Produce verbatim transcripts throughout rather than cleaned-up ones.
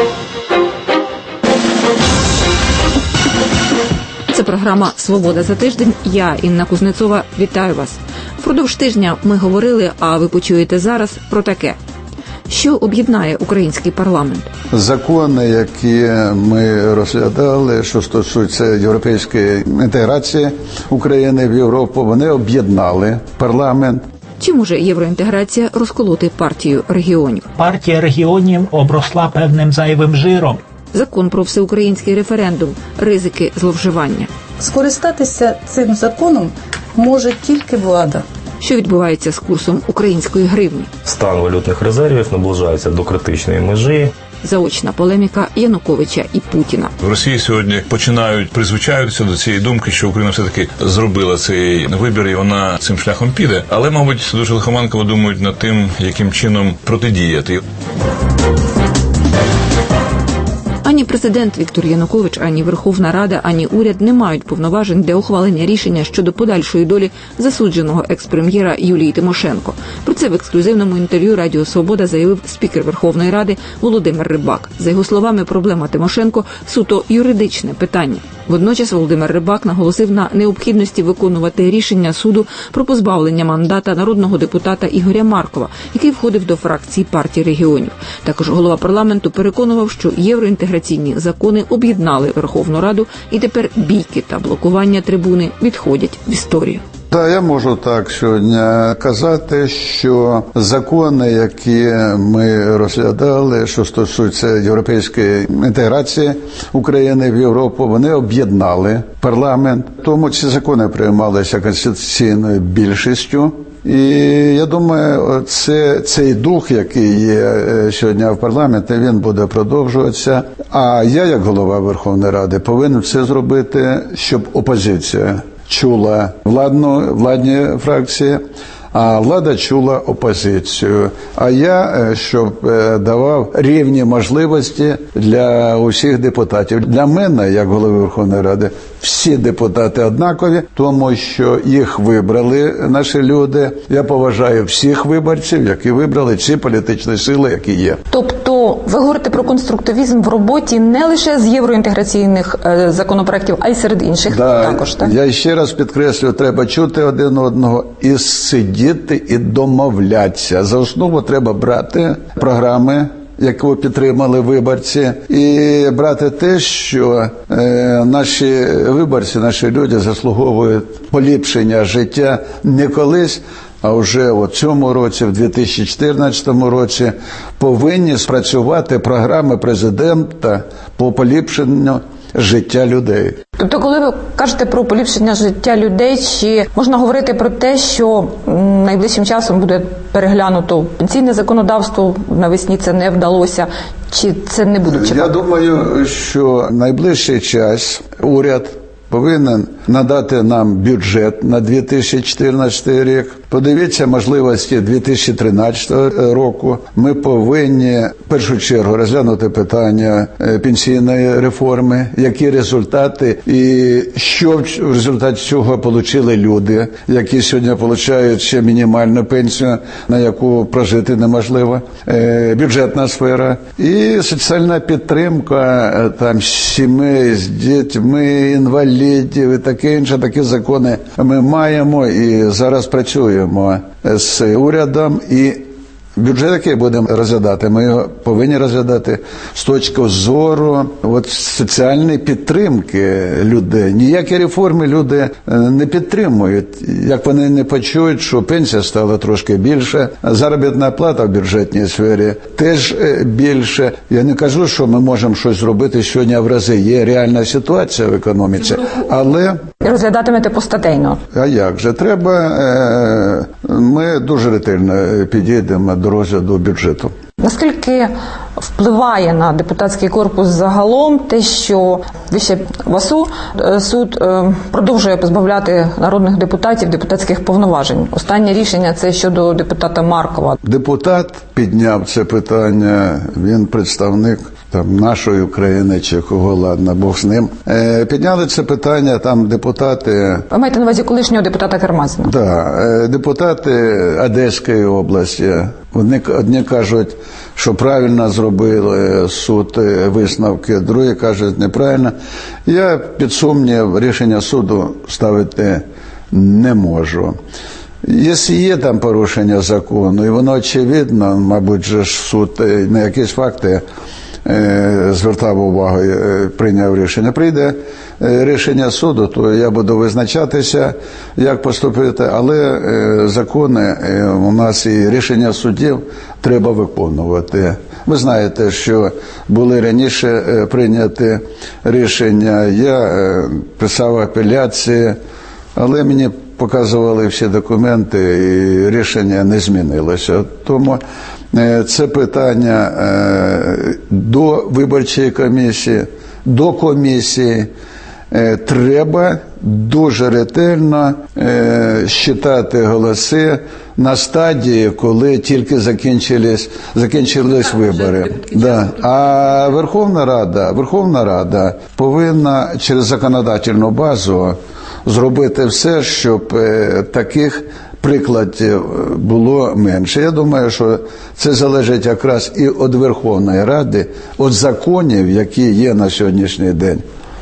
Це програма «Свобода за тиждень». Я, Інна Кузнецова, вітаю вас. Впродовж тижня ми говорили, а ви почуєте зараз, про таке. Що об'єднає український парламент? Закони, які ми розглядали, що стосуються європейської інтеграції України в Європу, вони об'єднали парламент. Чи може євроінтеграція розколоти партію регіонів? Партія регіонів обросла певним зайвим жиром. Закон про всеукраїнський референдум. Ризики зловживання. Скористатися цим законом може тільки влада. Що відбувається з курсом української гривні? Стан валютних резервів наближається до критичної межі. Заочна полеміка Януковича і Путіна. В Росії сьогодні починають призвичаюватися до цієї думки, що Україна все-таки зробила цей вибір і вона цим шляхом піде. Але, мабуть, дуже лихоманково думають над тим, яким чином протидіяти. Ані президент Віктор Янукович, ані Верховна Рада, ані уряд не мають повноважень для ухвалення рішення щодо подальшої долі засудженого екс-прем'єра Юлії Тимошенко. Про це в ексклюзивному інтерв'ю Радіо Свобода заявив спікер Верховної Ради Володимир Рибак. За його словами, проблема Тимошенко – суто юридичне питання. Водночас Володимир Рибак наголосив на необхідності виконувати рішення суду про позбавлення мандата народного депутата Ігоря Маркова, який входив до фракції партії регіонів. Також голова парламенту переконував, що євроінтеграційні закони об'єднали Верховну Раду і тепер бійки та блокування трибуни відходять в історію. Та я можу так сьогодні казати, що закони, які ми розглядали, що стосуються європейської інтеграції України в Європу, вони об'єднали парламент. Тому ці закони приймалися конституційною більшістю. І я думаю, це, цей дух, який є сьогодні в парламенті, він буде продовжуватися. А я, як голова Верховної Ради, повинен все зробити, щоб опозиція чула владну, владні фракції, а влада чула опозицію. А я, щоб давав рівні можливості для усіх депутатів. Для мене, як голови Верховної Ради, всі депутати однакові, тому що їх вибрали наші люди. Я поважаю всіх виборців, які вибрали ці політичні сили, які є. Тобто ви говорите про конструктивізм в роботі не лише з євроінтеграційних е, законопроєктів, а й серед інших да, також, так? Я ще раз підкреслюю, треба чути один одного і сидіти, і домовлятися. За основу треба брати програми, яку підтримали виборці, і брати те, що е, наші виборці, наші люди заслуговують поліпшення життя не колись, а вже у цьому році, в дві тисячі чотирнадцятому році, повинні спрацювати програми президента по поліпшенню життя людей. Тобто, коли ви кажете про поліпшення життя людей, чи можна говорити про те, що найближчим часом буде переглянуто пенсійне законодавство, навесні це не вдалося, чи це не буде чекати? Я думаю, що найближчий час уряд повинен надати нам бюджет на дві тисячі чотирнадцятий рік. Подивіться можливості дві тисячі тринадцятого року. Ми повинні в першу чергу розглянути питання пенсійної реформи, які результати і що в результаті цього отримали люди, які сьогодні отримують ще мінімальну пенсію, на яку прожити неможливо, бюджетна сфера і соціальна підтримка там сімей з дітьми, інвалідів і таке інше. Такі закони ми маємо і зараз працюємо з урядом, і бюджет, який будемо розглядати, ми його повинні розглядати з точки зору от, соціальної підтримки людей. Ніякі реформи люди не підтримують. Як вони не почують, що пенсія стала трошки більше, заробітна плата в бюджетній сфері теж більше. Я не кажу, що ми можемо щось зробити сьогодні в рази. Є реальна ситуація в економіці, але... Розглядатимете постатейно? А як же? Треба... Ми дуже ретельно підійдемо до розгляду бюджету. Наскільки впливає на депутатський корпус загалом те, що Вищий ВАСУ суд продовжує позбавляти народних депутатів депутатських повноважень? Останнє рішення – це щодо депутата Маркова. Депутат підняв це питання, він представник там нашої України чи кого, ладно, Бог з ним. Е, підняли це питання там депутати... Ви маєте на увазі колишнього депутата Кармазіна? Так, да, депутати Одеської області, Одні, одні кажуть, що правильно зробили суд висновки, другі кажуть, неправильно. Я під сумнів рішення суду ставити не можу. Якщо є там порушення закону, і воно очевидно, мабуть, же ж суд на якісь факти звертав увагу, прийняв рішення. Прийде рішення суду, то я буду визначатися, як поступити, але закони у нас і рішення суддів треба виконувати. Ви знаєте, що були раніше прийняті рішення, я писав апеляції, але мені показували всі документи і рішення не змінилося. Тому це питання до виборчої комісії, до комісії. Треба дуже ретельно считати голоси на стадії, коли тільки закінчились, закінчились вибори. Да. А Верховна Рада, Верховна Рада повинна через законодавчу базу зробити все, щоб таких прикладів було менше. Я думаю, що це залежить якраз і від Верховної Ради, від законів, які є на сьогоднішній день.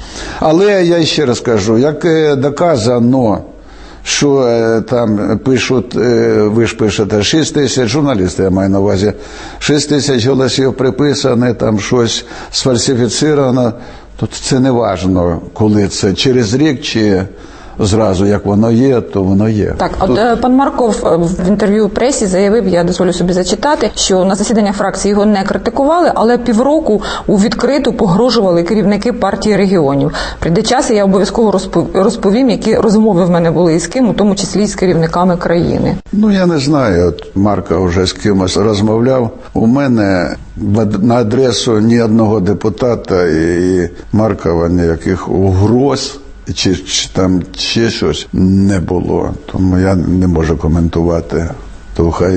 Але я ще раз кажу, як доказано, що там пишуть, ви ж пишете, шість тисяч, журналісти, я маю на увазі, шість тисяч голосів приписане, там щось сфальсифіцировано, то це не важливо, коли це через рік чи зразу, як воно є, то воно є. Так, от Тут... пан Марков в інтерв'ю пресі заявив, я дозволю собі зачитати, що на засіданнях фракції його не критикували, але півроку у відкриту погрожували керівники партії регіонів. Прийде час, і я обов'язково розповім, які розмови в мене були із ким, у тому числі і з керівниками країни. Ну, я не знаю, от Марко вже з кимось розмовляв. У мене на адресу ні одного депутата і Маркова ніяких угроз Чи, чи там ще щось не було, тому я не можу коментувати. То хай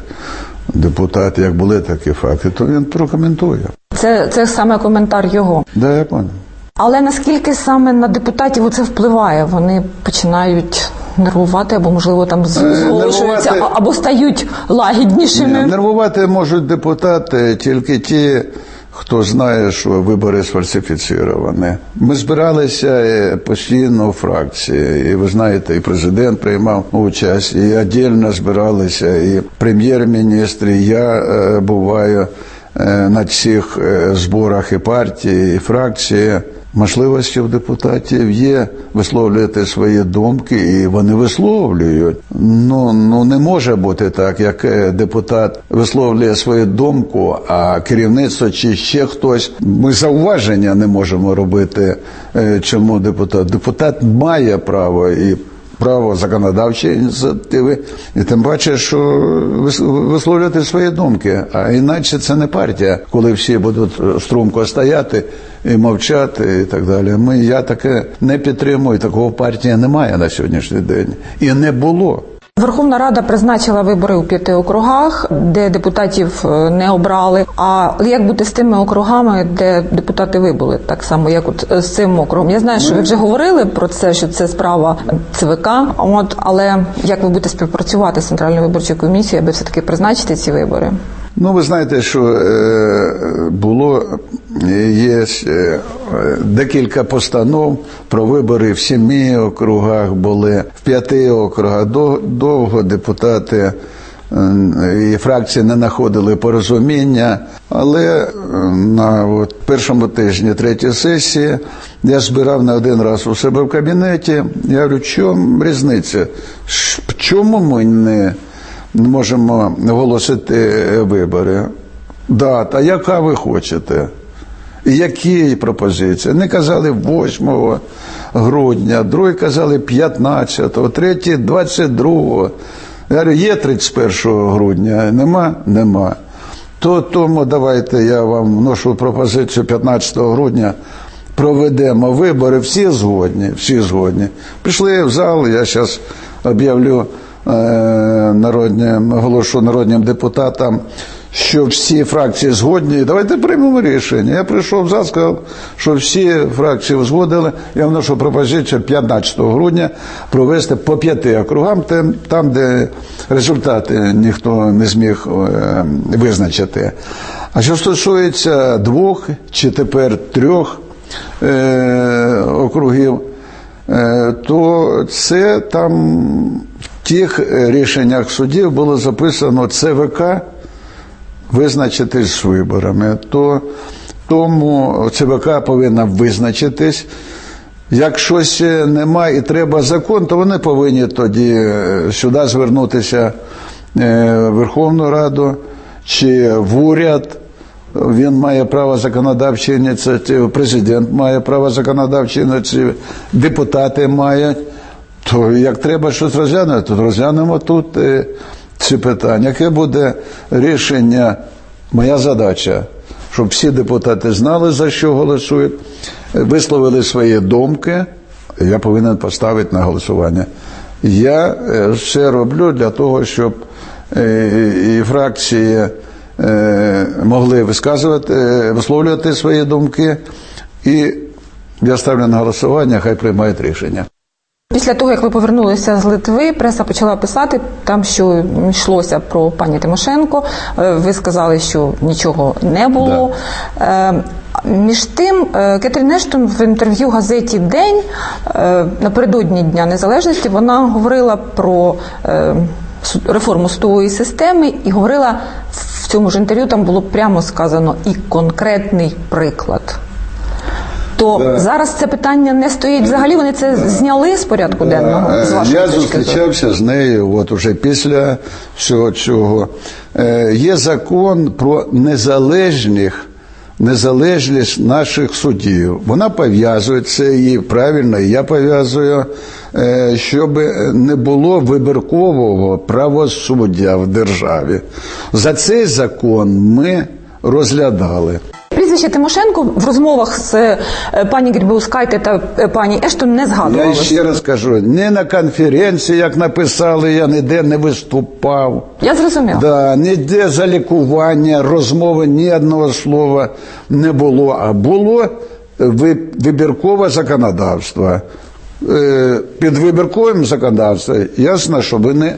депутати, як були такі факти, то він прокоментує. Це, це саме коментар його? Да, я пам'ятаю. Але наскільки саме на депутатів це впливає? Вони починають нервувати, або, можливо, там зголошуються, нервувати... або стають лагіднішими? Ні, нервувати можуть депутати тільки ті, хто знає, що вибори сфальсифіціровані. Ми збиралися постійно у фракції, і ви знаєте, і президент приймав участь, і віддільно збиралися, і прем'єр-міністр, і я буваю на цих зборах і партії, і фракції. Можливості в депутатів є висловлювати свої думки, і вони висловлюють. Ну, ну не може бути так, як депутат висловлює свою думку, а керівництво чи ще хтось, ми зауваження не можемо робити, чому депутат. Депутат має право і право законодавчої ініціативи, і тим паче, що висловлювати свої думки. А іначе це не партія, коли всі будуть струнко стояти і мовчати і так далі. Ми, я таке не підтримую, такого партії немає на сьогоднішній день. І не було. Верховна Рада призначила вибори у п'яти округах, де депутатів не обрали. А як бути з тими округами, де депутати вибули, так само, як от з цим округом? Я знаю, що ви вже говорили про це, що це справа ЦВК, от, але як ви будете співпрацювати з Центральною виборчою комісією, аби все-таки призначити ці вибори? Ну, ви знаєте, що е, було, є е, декілька постанов про вибори в семи округах були, в п'яти округах. Довго депутати е, і фракції не знаходили порозуміння, але на от, першому тижні третьої сесії я збирав не один раз у себе в кабінеті. Я говорю, в чому різниця? В чому ми не можемо оголосити вибори? Да, а яка ви хочете? І які пропозиції? Не казали восьмого грудня, другі казали п'ятнадцятого, треті двадцять другого. Я говорю, є тридцять першого грудня? Нема? Нема. То тому давайте я вам вношу пропозицію п'ятнадцятого грудня, проведемо вибори, всі згодні, всі згодні. Пішли в зал, я зараз об'явлю народним, оголошу народним депутатам, що всі фракції згодні, давайте приймемо рішення. Я прийшов в зал, сказав, що всі фракції згодили, я вношу пропозицію п'ятнадцятого грудня провести по п'яти округам, там, де результати ніхто не зміг е, визначити. А що стосується двох чи тепер трьох е, округів, е, то це там в тих рішеннях судів було записано ЦВК визначитись з виборами. То, тому ЦВК повинна визначитись. Як щось немає і треба закон, то вони повинні тоді сюди звернутися в Верховну Раду чи в уряд. Він має право законодавчої ініціативи, президент має право законодавчої ініціативи, депутати мають. То як треба щось розглянути, то розглянемо тут ці питання. Яке буде рішення, моя задача, щоб всі депутати знали, за що голосують, висловили свої думки, я повинен поставити на голосування. Я все роблю для того, щоб і фракції могли висказувати, висловлювати свої думки, і я ставлю на голосування, хай приймають рішення. Після того, як ви повернулися з Литви, преса почала писати там, що йшлося про пані Тимошенко. Ви сказали, що нічого не було. Да. Між тим, Кетрін Ештон в інтерв'ю газеті «День» напередодні Дня Незалежності вона говорила про реформу судової системи і говорила, в цьому ж інтерв'ю там було прямо сказано і конкретний приклад. То да. Зараз це питання не стоїть взагалі, вони це да. зняли з порядку денного? З вашої Я зустрічався з нею от уже після всього цього. Є закон про незалежних, незалежність наших суддів. Вона пов'язує це, і правильно, і я пов'язую, щоб не було вибіркового правосуддя в державі. За цей закон ми розглядали. Прізвище Тимошенко в розмовах з пані Грибаускайте та пані Ештон не згадувалося. Я ще раз кажу, не на конференції, як написали, я ніде не виступав. Я зрозумів. Да, ніде за лікування, розмови, ні одного слова не було, а було вибіркове законодавство. Під вибірковим законодавством ясно, що вони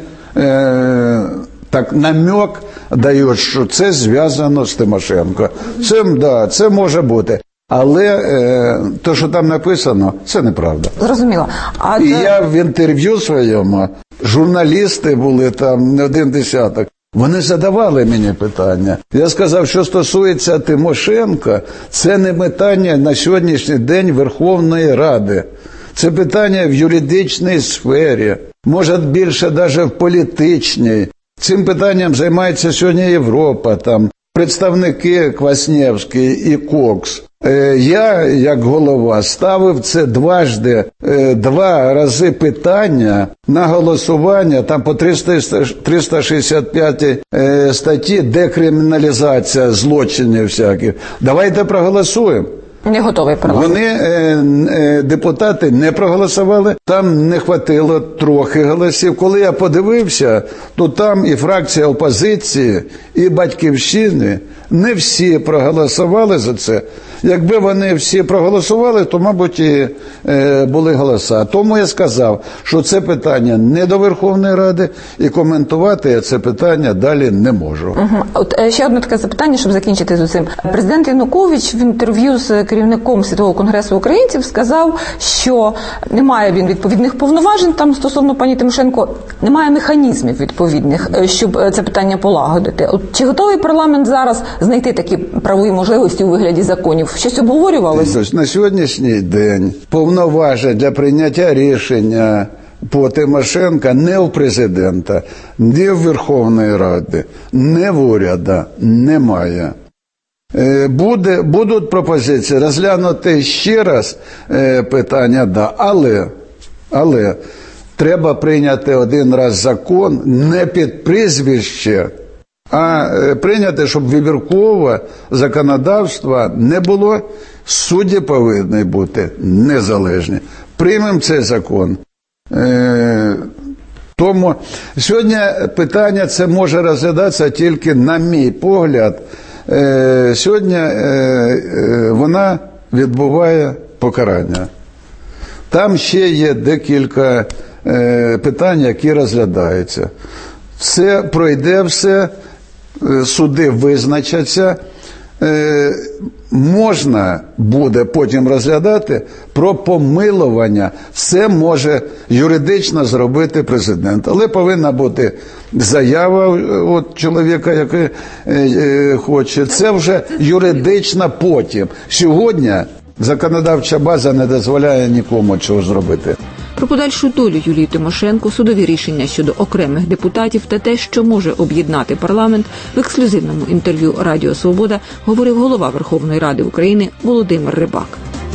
так намек дають, що це зв'язано з Тимошенко. Це, да, це може бути. Але е, те, що там написано, це неправда. Зрозуміло. А І це... я в інтерв'ю своєму, журналісти були там не один десяток, вони задавали мені питання. Я сказав, що стосується Тимошенка, це не питання на сьогоднішній день Верховної Ради. Це питання в юридичній сфері, може більше навіть в політичній. Цим питанням займається сьогодні Європа, там представники Квасневський і Кокс. Я, як голова, ставив це дважди, два рази питання на голосування, там по триста шістдесят п'ятій статті декриміналізація злочинів всяких. Давайте проголосуємо. Не готовий парламент. Вони, е, е, депутати, не проголосували, там не хватило трохи голосів. Коли я подивився, то там і фракція опозиції, і Батьківщини, не всі проголосували за це. Якби вони всі проголосували, то, мабуть, і е, були голоса. Тому я сказав, що це питання не до Верховної Ради, і коментувати я це питання далі не можу. Угу. От ще одне таке запитання, щоб закінчити з усім. Президент Янукович в інтерв'ю з керівником Світового конгресу українців сказав, що немає він відповідних повноважень там стосовно пані Тимошенко, немає механізмів відповідних, щоб це питання полагодити. От чи готовий парламент зараз знайти такі правові можливості у вигляді законів? Щось обговорювалося? На сьогоднішній день повноважень для прийняття рішення по Тимошенка не у президента, не в Верховної Ради, не в уряду немає. Буде, будуть пропозиції розглянути ще раз питання, да, але, але треба прийняти один раз закон не під прізвище, а прийняти, щоб вибіркове законодавство не було, судді повинні бути незалежні. Приймемо цей закон. Тому сьогодні питання це може розглядатися тільки, на мій погляд, е, сьогодні е, е, вона відбуває покарання. Там ще є декілька е, питань, які розглядаються. Це пройде все, е, суди визначаться, е, можна буде потім розглядати про помилування. Це може юридично зробити президент. Але повинна бути заява от чоловіка, який е, е, хоче. Це вже юридично потім. Сьогодні законодавча база не дозволяє нікому цього зробити. Про подальшу долю Юлії Тимошенко, судові рішення щодо окремих депутатів та те, що може об'єднати парламент, в ексклюзивному інтерв'ю Радіо Свобода говорив голова Верховної Ради України Володимир Рибак.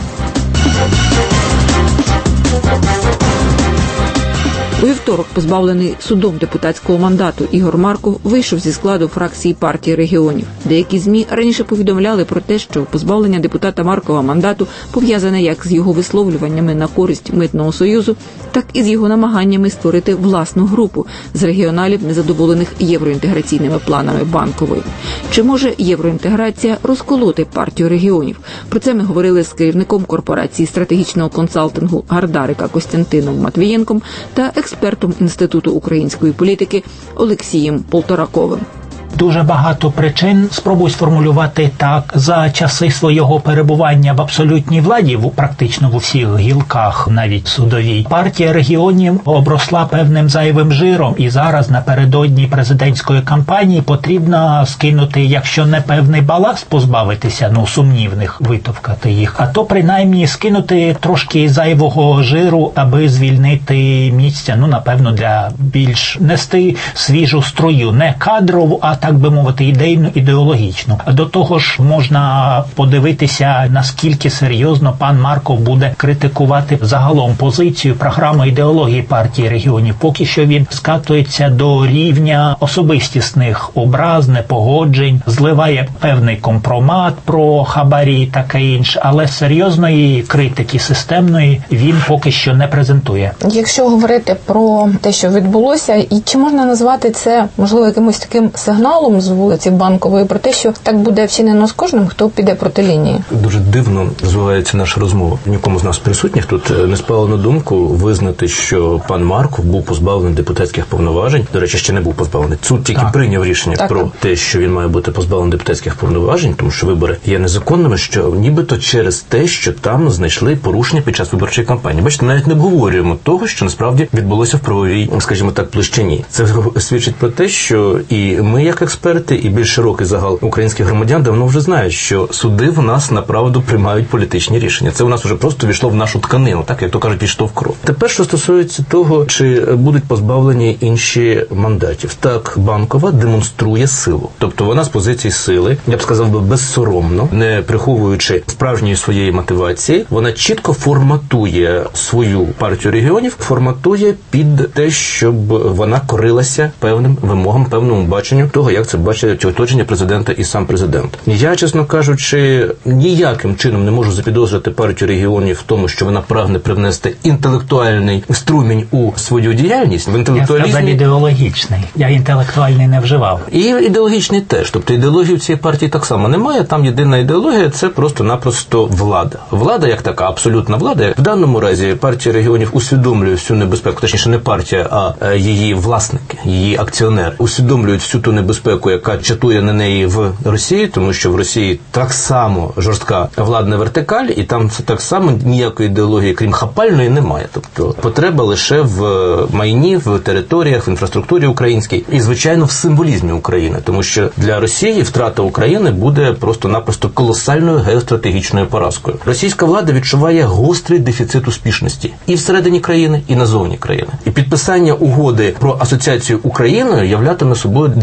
У вівторок позбавлений судом депутатського мандату Ігор Марков вийшов зі складу фракції партії регіонів. Деякі ЗМІ раніше повідомляли про те, що позбавлення депутата Маркова мандату пов'язане як з його висловлюваннями на користь Митного союзу, так і з його намаганнями створити власну групу з регіоналів, незадоволених євроінтеграційними планами Банкової. Чи може євроінтеграція розколоти партію регіонів? Про це ми говорили з керівником корпорації стратегічного консалтингу Гардарика Костянтином Матвієнком та експертом Інституту української політики Олексієм Полтораковим. Дуже багато причин, спробую сформулювати так, за часи свого перебування в абсолютній владі, в практично в усіх гілках, навіть судовій, партія регіонів обросла певним зайвим жиром, і зараз напередодні президентської кампанії потрібно скинути, якщо не певний баласт, позбавитися, ну, сумнівних, витовкати їх, а то принаймні скинути трошки зайвого жиру, аби звільнити місця, ну, напевно, для більш нести свіжу струю, не кадрову, а так би мовити, ідейну, ідеологічну. До того ж, можна подивитися, наскільки серйозно пан Марков буде критикувати загалом позицію, програму ідеології партії регіонів. Поки що він скатується до рівня особистісних образ, непогоджень, зливає певний компромат про хабарі і таке інше, але серйозної критики системної він поки що не презентує. Якщо говорити про те, що відбулося, і чи можна назвати це, можливо, якимось таким сигналом з вулиці Банкової про те, що так буде вчинено з кожним, хто піде проти лінії? Дуже дивно розвивається наша розмова. Нікому з нас присутніх тут не спало на думку визнати, що пан Марков був позбавлений депутатських повноважень. До речі, ще не був позбавлений. Суд тільки так. прийняв рішення так. про те, що він має бути позбавлений депутатських повноважень, тому що вибори є незаконними, що нібито через те, що там знайшли порушення під час виборчої кампанії. Бачите, навіть не обговорюємо того, що насправді відбулося в правовій, скажімо так, площині. Це свідчить про те, що і ми, як експерти, і більш широкий загал українських громадян давно вже знають, що суди в нас направду приймають політичні рішення. Це у нас вже просто війшло в нашу тканину, так, як то кажуть, війшло в кров. Тепер, що стосується того, чи будуть позбавлені інші мандатів. Так, Банкова демонструє силу. Тобто вона з позиції сили, я б сказав би, безсоромно, не приховуючи справжньої своєї мотивації, вона чітко форматує свою партію регіонів, форматує під те, щоб вона корилася певним вимогам, певному баченню того, як це бачить оточення президента і сам президент. Я, чесно кажучи, ніяким чином не можу запідозрити партію регіонів в тому, що вона прагне привнести інтелектуальний струмінь у свою діяльність. В інтелектуалізмі... Я сказав ідеологічний. Я інтелектуальний не вживав. І ідеологічний теж. Тобто ідеології в цій партії так само немає. Там єдина ідеологія – це просто-напросто влада. Влада як така, абсолютна влада. В даному разі партія регіонів усвідомлює всю небезпеку, точніше не партія, а її власники, її акціонери усвідомлюють всю ту небезпеку, яка чатує на неї в Росії, тому що в Росії так само жорстка владна вертикаль, і там так само ніякої ідеології, крім хапальної, немає. Тобто потреба лише в майні, в територіях, в інфраструктурі українській і, звичайно, в символізмі України, тому що для Росії втрата України буде просто-напросто колосальною геостратегічною поразкою. Російська влада відчуває гострий дефіцит успішності і всередині країни, і назовні країни. І підписання угоди про асоціацію Україною являтиме собою для російської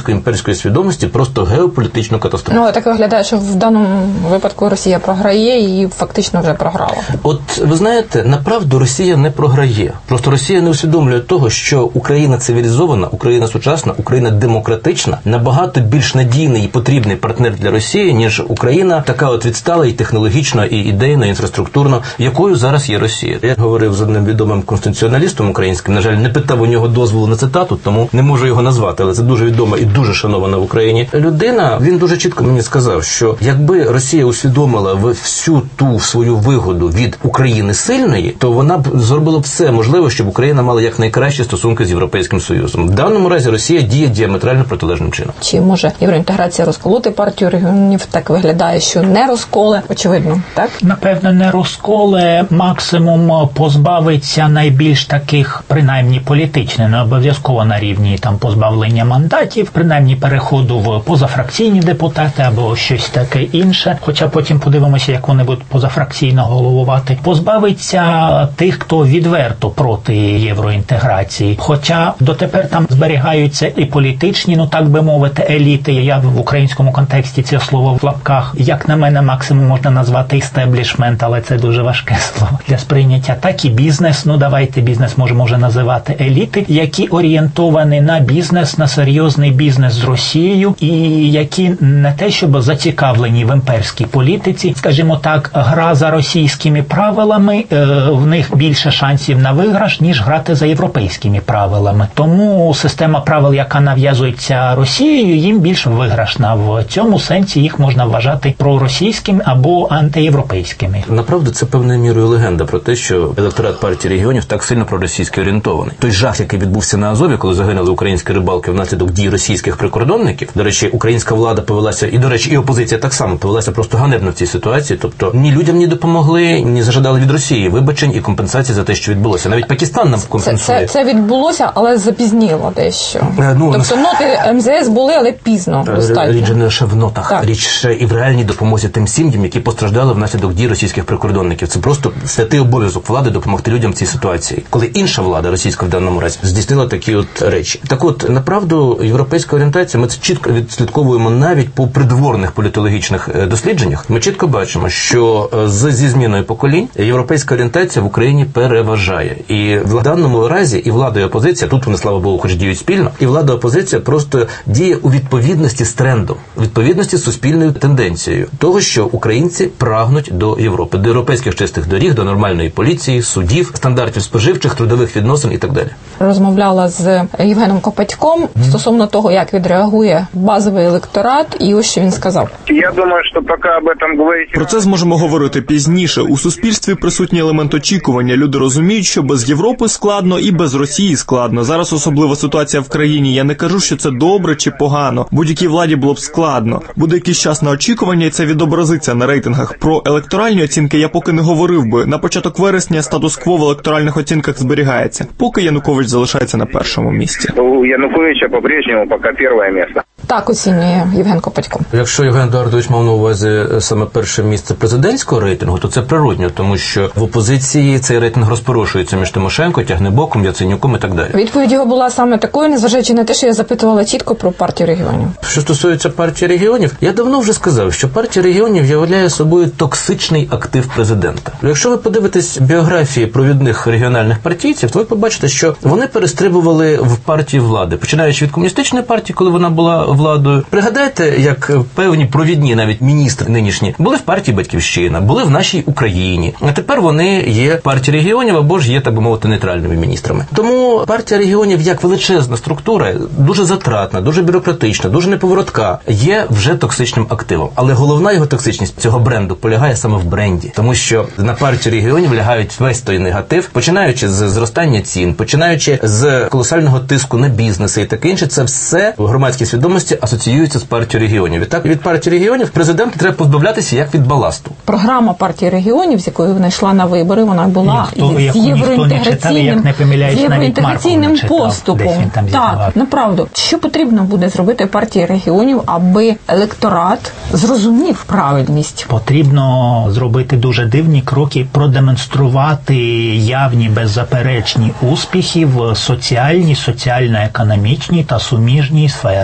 російської імперської свідомості просто геополітичну катастрофу. Ну, так виглядає, що в даному випадку Росія програє і фактично вже програла. От, ви знаєте, направду Росія не програє. Просто Росія не усвідомлює того, що Україна цивілізована, Україна сучасна, Україна демократична, набагато більш надійний і потрібний партнер для Росії, ніж Україна така от відстала і технологічно, і ідейно, і інфраструктурно, якою зараз є Росія. Я говорив з одним відомим конституціоналістом українським, на жаль, не питав у нього дозволу на цитату, тому не можу його назвати, але це дуже відома і дуже шанована в Україні людина. Він дуже чітко мені сказав, що якби Росія усвідомила всю ту свою вигоду від України сильної, то вона б зробила все можливе, щоб Україна мала якнайкращі стосунки з Європейським Союзом. В даному разі Росія діє діаметрально протилежним чином. Чи може євроінтеграція розколоти партію регіонів? Так виглядає, що не розколе, очевидно, так? Напевно, не розколе, максимум позбавиться найбільш таких, принаймні політичних, не обов'язково на рівні там позбавлення мандатів, принаймні переходу в позафракційні депутати або щось таке інше, хоча потім подивимося, як вони будуть позафракційно головувати. Позбавиться тих, хто відверто проти євроінтеграції, хоча дотепер там зберігаються і політичні, ну так би мовити, еліти. Я в українському контексті це слово в лапках, як на мене, максимум можна назвати істеблішмент, але це дуже важке слово для сприйняття. Так і бізнес, ну давайте бізнес можемо вже називати еліти, які орієнтовані на бізнес, на серйозний бізнес з Росією і які не те, щоб зацікавлені в імперській політиці, скажімо так, гра за російськими правилами, е, в них більше шансів на виграш, ніж грати за європейськими правилами. Тому система правил, яка нав'язується Росією, їм більш виграшна. В цьому сенсі їх можна вважати проросійськими або антиєвропейськими. Направду, це певною мірою легенда про те, що електорат партії регіонів так сильно проросійськи орієнтований. Той жах, який відбувся на Азові, коли загинули українські рибалки внаслідок дій російських прикордонників. До речі, українська влада повелася, і, до речі, і опозиція так само повелася просто ганебно в цій ситуації. Тобто ні людям не допомогли, ні зажадали від Росії вибачень і компенсації за те, що відбулося. Навіть Пакистан нам компенсує. Це, це, це відбулося, але запізніло дещо. Е, ну, тобто ноти ем зе ес були, але пізно. Достатньо. Річ не лише в нотах. Так. Річ ще і в реальній допомозі тим сім'ям, які постраждали внаслідок дій російських прикордонників. Це просто святий обов'язок влади допомогти людям в цій ситуації. Коли інша влада, російська в даному разі, здійснила такі от речі. Так от, направду, європейська орієнтація, ми це чітко відслідковуємо навіть по придворних політологічних дослідженнях. Ми чітко бачимо, що з, зі зміною поколінь європейська орієнтація в Україні переважає. І в даному разі і влада, і опозиція, тут вони, слава Богу, хоч діють спільно, і влада, і опозиція просто діє у відповідності з трендом, у відповідності з суспільною тенденцією того, що українці прагнуть до Європи, до європейських чистих доріг, до нормальної поліції, судів, стандартів споживчих, трудових відносин і так далі. Розмовляла з Євгеном Копатьком mm. стосовно того, як відреагує базовий електорат, і ось що він сказав. Я думаю, що поки об этом говорити... Про це зможемо говорити пізніше. У суспільстві присутній елемент очікування. Люди розуміють, що без Європи складно і без Росії складно. Зараз особлива ситуація в країні. Я не кажу, що це добре чи погано. Будь-якій владі було б складно. Буде якийсь час на очікування, і це відобразиться на рейтингах. Про електоральні оцінки я поки не говорив би. На початок вересня статус-кво в електоральних оцінках зберігається. Поки Янукович залишається на першому місці. У Януковича по-прежньому поки перше місце. Так оцінює Євген Копатько. Якщо Євген Едуардович мав на увазі саме перше місце президентського рейтингу, то це природньо, тому що в опозиції цей рейтинг розпорошується між Тимошенко, Тягнебоком, Яценюком і так далі. Відповідь його була саме такою, незважаючи на те, що я запитувала чітко про партію регіонів. Що стосується партії регіонів, я давно вже сказав, що партія регіонів являє собою токсичний актив президента. Якщо ви подивитесь біографії провідних регіональних партійців, то ви побачите, що вони перестрибували в партії влади, починаючи від комуністичної партії, коли вона була владою. Пригадайте, як певні провідні навіть міністри нинішні були в партії Батьківщина, були в нашій Україні, а тепер вони є в партії регіонів або ж є, так би мовити, нейтральними міністрами. Тому партія регіонів як величезна структура, дуже затратна, дуже бюрократична, дуже неповоротка, є вже токсичним активом. Але головна його токсичність цього бренду полягає саме в бренді, тому що на партію регіонів лягають весь той негатив, починаючи з зростання цін, починаючи з колосального тиску на бізнеси і таке інше, це все в громадській свідомості асоціюється з партією регіонів. І так від партії регіонів президенту треба позбавлятися як від баласту. Програма партії регіонів, з якою вона йшла на вибори, вона була ніхто, з євроінтеграційним, не євроінтеграційним поступом. Так, направду. Що потрібно буде зробити партії регіонів, аби електорат зрозумів правильність? Потрібно зробити дуже дивні кроки, продемонструвати явні беззаперечні успіхи в соціальній, соціально-економічній та суміжній сферах. Наприклад,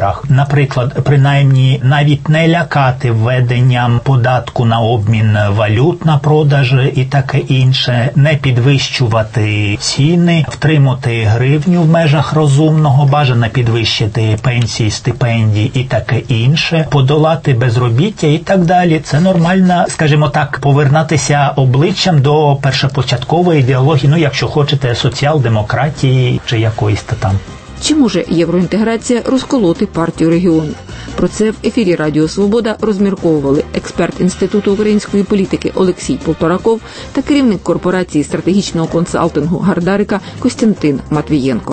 наприклад, принаймні навіть не лякати введенням податку на обмін валют на продаж і таке інше, не підвищувати ціни, втримати гривню в межах розумного, бажано підвищити пенсії, стипендії і таке інше, подолати безробіття і так далі. Це нормально, скажімо так, повернутися обличчям до першопочаткової ідеології, ну, якщо хочете, соціал-демократії чи якоїсь то там. Чи може євроінтеграція розколоти партію регіонів? Про це в ефірі Радіо Свобода розмірковували експерт Інституту української політики Олексій Полтораков та керівник корпорації стратегічного консалтингу Гардарика Костянтин Матвієнко.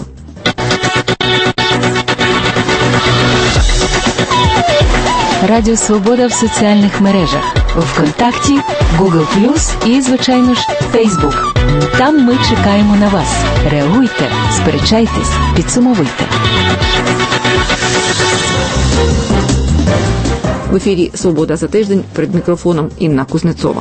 Радіо Свобода в соціальних мережах. ВКонтакті, Google плюс і, звичайно ж, Фейсбук. Там ми чекаємо на вас. Реагуйте, сперечайтесь, підсумовуйте. В ефірі «Свобода за тиждень», перед мікрофоном Інна Кузнецова.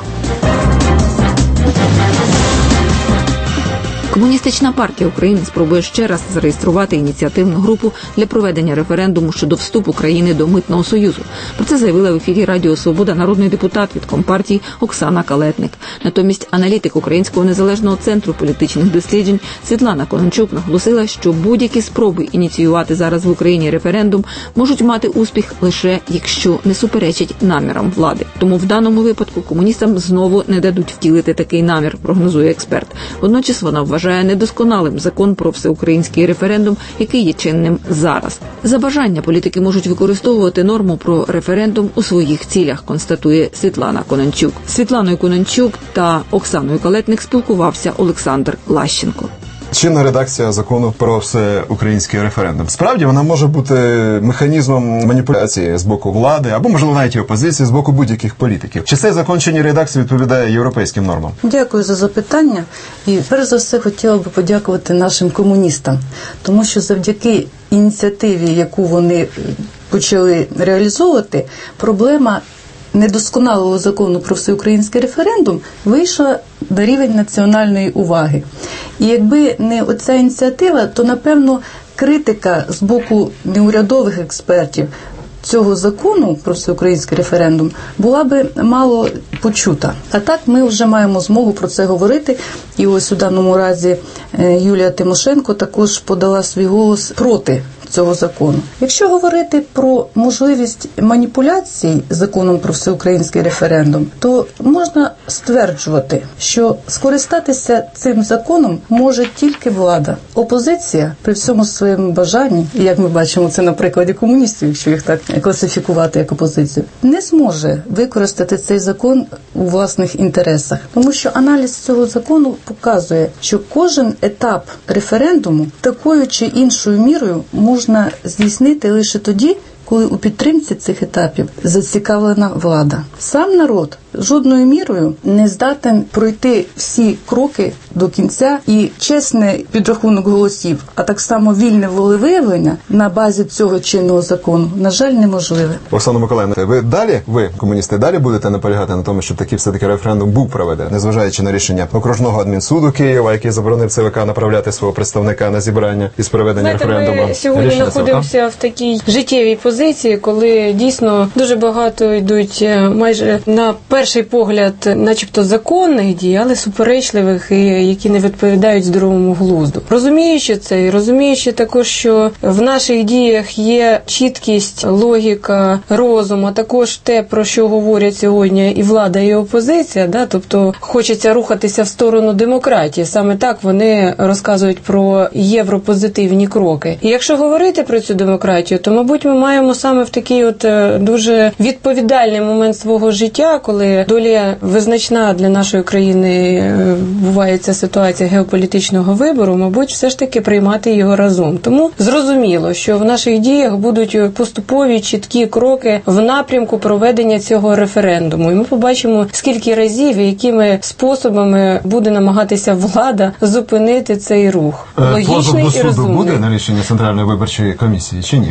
Комуністична партія України спробує ще раз зареєструвати ініціативну групу для проведення референдуму щодо вступу країни до Митного Союзу. Про це заявила в ефірі Радіо Свобода народний депутат від Компартії Оксана Калетник. Натомість аналітик Українського незалежного центру політичних досліджень Світлана Конончук наголосила, що будь-які спроби ініціювати зараз в Україні референдум можуть мати успіх лише якщо не суперечать намірам влади. Тому в даному випадку комуністам знову не дадуть втілити такий намір, прогнозує експерт. Водночас вона вважає недосконалим закон про всеукраїнський референдум, який є чинним зараз. За бажання політики можуть використовувати норму про референдум у своїх цілях, констатує Світлана Конончук. З Світланою Конончук та Оксаною Калетник спілкувався Олександр Лащенко. Чинна редакція закону про всеукраїнський референдум. Справді, вона може бути механізмом маніпуляції з боку влади, або, можливо, навіть і опозиції, з боку будь-яких політиків. Чи цей закон чинній редакції відповідає європейським нормам? Дякую за запитання. І, перш за все, хотіла би подякувати нашим комуністам, тому що завдяки ініціативі, яку вони почали реалізовувати, проблема недосконалого закону про всеукраїнський референдум вийшла на рівень національної уваги. І якби не оця ініціатива, то, напевно, критика з боку неурядових експертів цього закону про всеукраїнський референдум була би мало почута. А так ми вже маємо змогу про це говорити. І ось у даному разі Юлія Тимошенко також подала свій голос проти цього закону. Якщо говорити про можливість маніпуляцій законом про всеукраїнський референдум, то можна стверджувати, що скористатися цим законом може тільки влада. Опозиція при всьому своєму бажанні, і як ми бачимо це на прикладі комуністів, якщо їх так класифікувати як опозицію, не зможе використати цей закон у власних інтересах. Тому що аналіз цього закону показує, що кожен етап референдуму такою чи іншою мірою можна здійснити лише тоді, коли у підтримці цих етапів зацікавлена влада. Сам народ жодною мірою не здатен пройти всі кроки до кінця, і чесний підрахунок голосів, а так само вільне волевиявлення на базі цього чинного закону, на жаль, неможливе. Оксана Миколаївна, ви далі, ви, комуністи, далі будете наполягати на тому, щоб такий все-таки референдум був проведений, незважаючи на рішення окружного адмінсуду Києва, який заборонив ЦВК направляти свого представника на зібрання із проведення референдуму? Ми сьогодні знаходимося в такій життєвій позиції, коли дійсно дуже багато йдуть майже на перший погляд начебто законних дій, але суперечливих і які не відповідають здоровому глузду. Розуміючи це і розуміючи також, що в наших діях є чіткість, логіка, розум, а також те, про що говорять сьогодні і влада, і опозиція, да, тобто хочеться рухатися в сторону демократії. Саме так вони розказують про європозитивні кроки. І якщо говорити про цю демократію, то, мабуть, ми маємо саме в такий от дуже відповідальний момент свого життя, коли доля визначна для нашої країни буває ця ситуація геополітичного вибору, мабуть, все ж таки приймати його разом. Тому зрозуміло, що в наших діях будуть поступові чіткі кроки в напрямку проведення цього референдуму. І ми побачимо, скільки разів і якими способами буде намагатися влада зупинити цей рух. Логічний Позов до і суду розумний. буде на рішення Центральної виборчої комісії чи ні?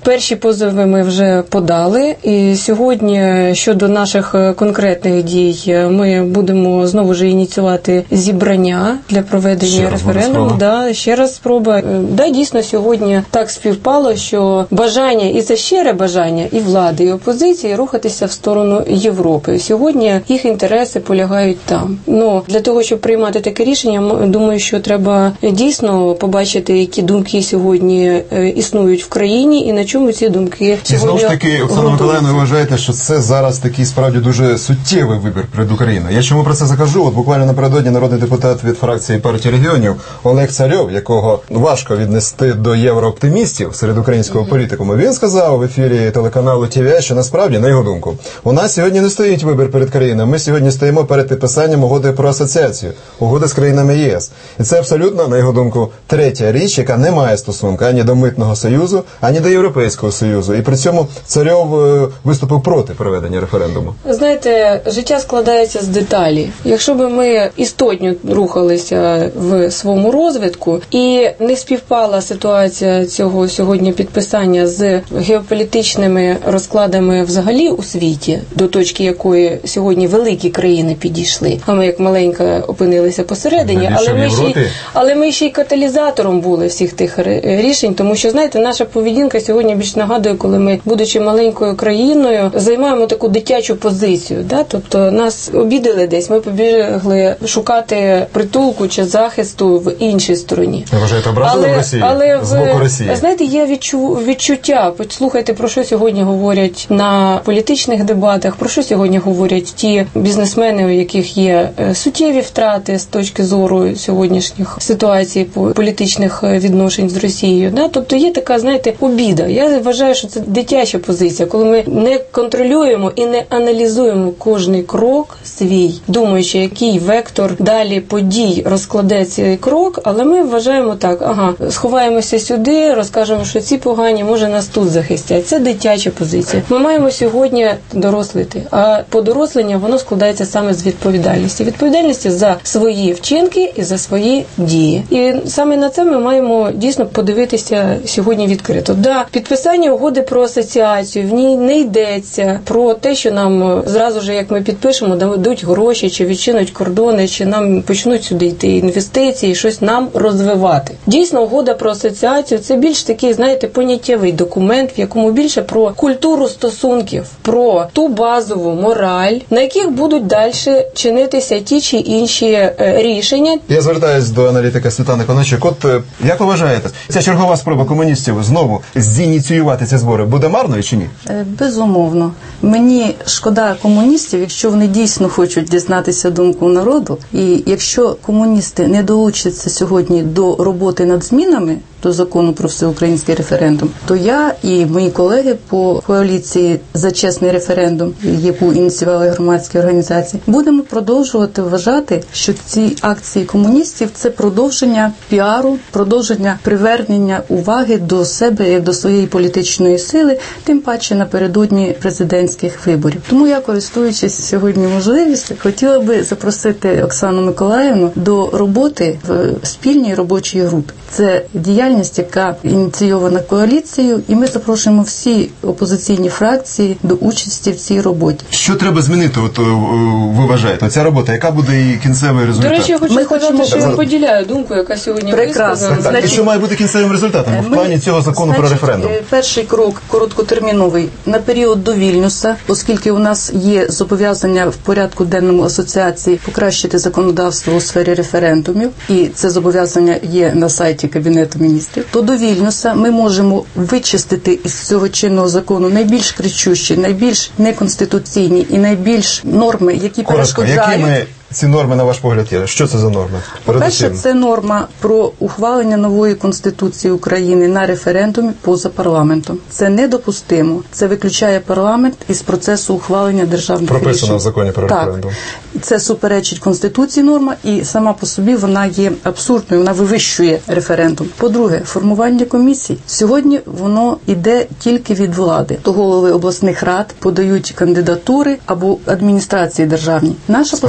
Перші позови ми вже подали, і сьогодні щодо наших конкретних дій ми будемо знову ж ініціювати зібрання для проведення референдуму. Да, ще раз спроба. Да, дійсно, сьогодні так співпало, що бажання, і це щире бажання і влади, і опозиції рухатися в сторону Європи. Сьогодні їх інтереси полягають там. Ну, для того, щоб приймати таке рішення, думаю, що треба дійсно побачити, які думки сьогодні існують в країні і на чому ці думки сьогодні. І знову ж таки, Оксана Миколаївна, ви вважаєте, що це зараз такий справді дуже суттєвий вибір перед Україною. Я чому про це закажу? От буквально напередодні народний депутат від фракції партії регіонів Олег Царьов, якого важко віднести до єврооптимістів серед українського mm-hmm. політикуму, він сказав в ефірі телеканалу ті ві ай, що насправді, на його думку, у нас сьогодні не стоїть вибір перед країною, ми сьогодні стоїмо перед підписанням угоди про асоціацію, угоди з країнами ЄС. І це абсолютно, на його думку, третя річ, яка не має стосунку ані до Митного Союзу, ані до Європейського Союзу. І при цьому Царьов виступив проти проведення референдуму. Знаєте, життя складається з деталі. Якщо б ми істотно рухалися в своєму розвитку і не співпала ситуація цього сьогодні підписання з геополітичними розкладами взагалі у світі, до точки якої сьогодні великі країни підійшли, а ми як маленька опинилися посередині, але ми, ще й, але ми ще й каталізатором були всіх тих рішень, тому що, знаєте, наша поведінка сьогодні більш нагадує, коли ми, будучи маленькою країною, займаємо таку дитячу позицію. Да? Тобто нас обідали десь, ми побігли шукати притулку чи захисту в іншій стороні. Ви вважаєте, образили в Росії? Але з боку Росії? Знаєте, є відчу, відчуття. Послухайте, про що сьогодні говорять на політичних дебатах, про що сьогодні говорять ті бізнесмени, у яких є суттєві втрати з точки зору сьогоднішніх ситуацій політичних відношень з Росією. Да? Тобто є така, знаєте, обіда. Я вважаю, що це дитяча позиція, коли ми не контролюємо і не аналізуємо кожний крок свій, думаючи, який вектор далі подій розкладе цей крок, але ми вважаємо так, ага, сховаємося сюди, розкажемо, що ці погані, може нас тут захистять. Це дитяча позиція. Ми маємо сьогодні дорослити, а подорослення, воно складається саме з відповідальності. Відповідальності за свої вчинки і за свої дії. І саме на це ми маємо дійсно подивитися сьогодні відкрито. Да, підписання угоди про асоціацію, в ній не йдеться про те, що нам зразу ж, як ми підпишемо, дадуть гроші, чи відчинуть кордони, чи нам почнуть сюди йти інвестиції, щось нам розвивати. Дійсно, угода про асоціацію – це більш такий, знаєте, поняттєвий документ, в якому більше про культуру стосунків, про ту базову мораль, на яких будуть далі чинитися ті чи інші рішення. Я звертаюсь до аналітика Світлани Коночик. От, як ви вважаєте, ця чергова спроба комуністів знову зініціювати ці збори буде марною чи ні? Безумовно. Мені шкода комуністів, якщо вони дійсно хочуть дізнатися думку народу, і якщо комуністи не долучаться сьогодні до роботи над змінами до закону про всеукраїнський референдум, то я і мої колеги по коаліції «За чесний референдум», яку ініціювали громадські організації, будемо продовжувати вважати, що ці акції комуністів – це продовження піару, продовження привернення уваги до себе як до своєї політичної сили, тим паче напередодні президентських виборів. Тому я, користуючись сьогодні можливістю, хотіла би запросити Оксану Миколаївну до роботи в спільній робочій групі. Це діяльність, яка ініційована коаліцією, і ми запрошуємо всі опозиційні фракції до участі в цій роботі. Що треба змінити, от ви вважаєте? Ця робота, яка буде її кінцевий результат? До речі, я хочу ми сказати, хочемо... що я поділяю думку, яка сьогодні прекрасно. Так, так. І що має бути кінцевим результатом в ми... плані цього закону Значить, про референдум? Перший крок короткотерміновий на період до Вільнюса, оскільки у нас є зобов'язання в порядку денному асоціації покращити законодавство у сфері референдумів, і це зобов'язання є на сайті Кабінету міністрів, то до Вільнюса ми можемо вичистити із цього чинного закону найбільш кричущі, найбільш неконституційні і найбільш норми, які Коротко, перешкоджають. якими ці норми, на ваш погляд, є? Що це за норми? По-перше, це норма про ухвалення нової Конституції України на референдумі поза парламентом. Це недопустимо. Це виключає парламент із процесу ухвалення державних рішень. Прописано в законі про так. референдум. Це суперечить Конституції норма, і сама по собі вона є абсурдною, вона вивищує референдум. По-друге, формування комісій. Сьогодні воно йде тільки від влади. То голови обласних рад подають кандидатури або адміністрації державні. Наша проведення референдуму.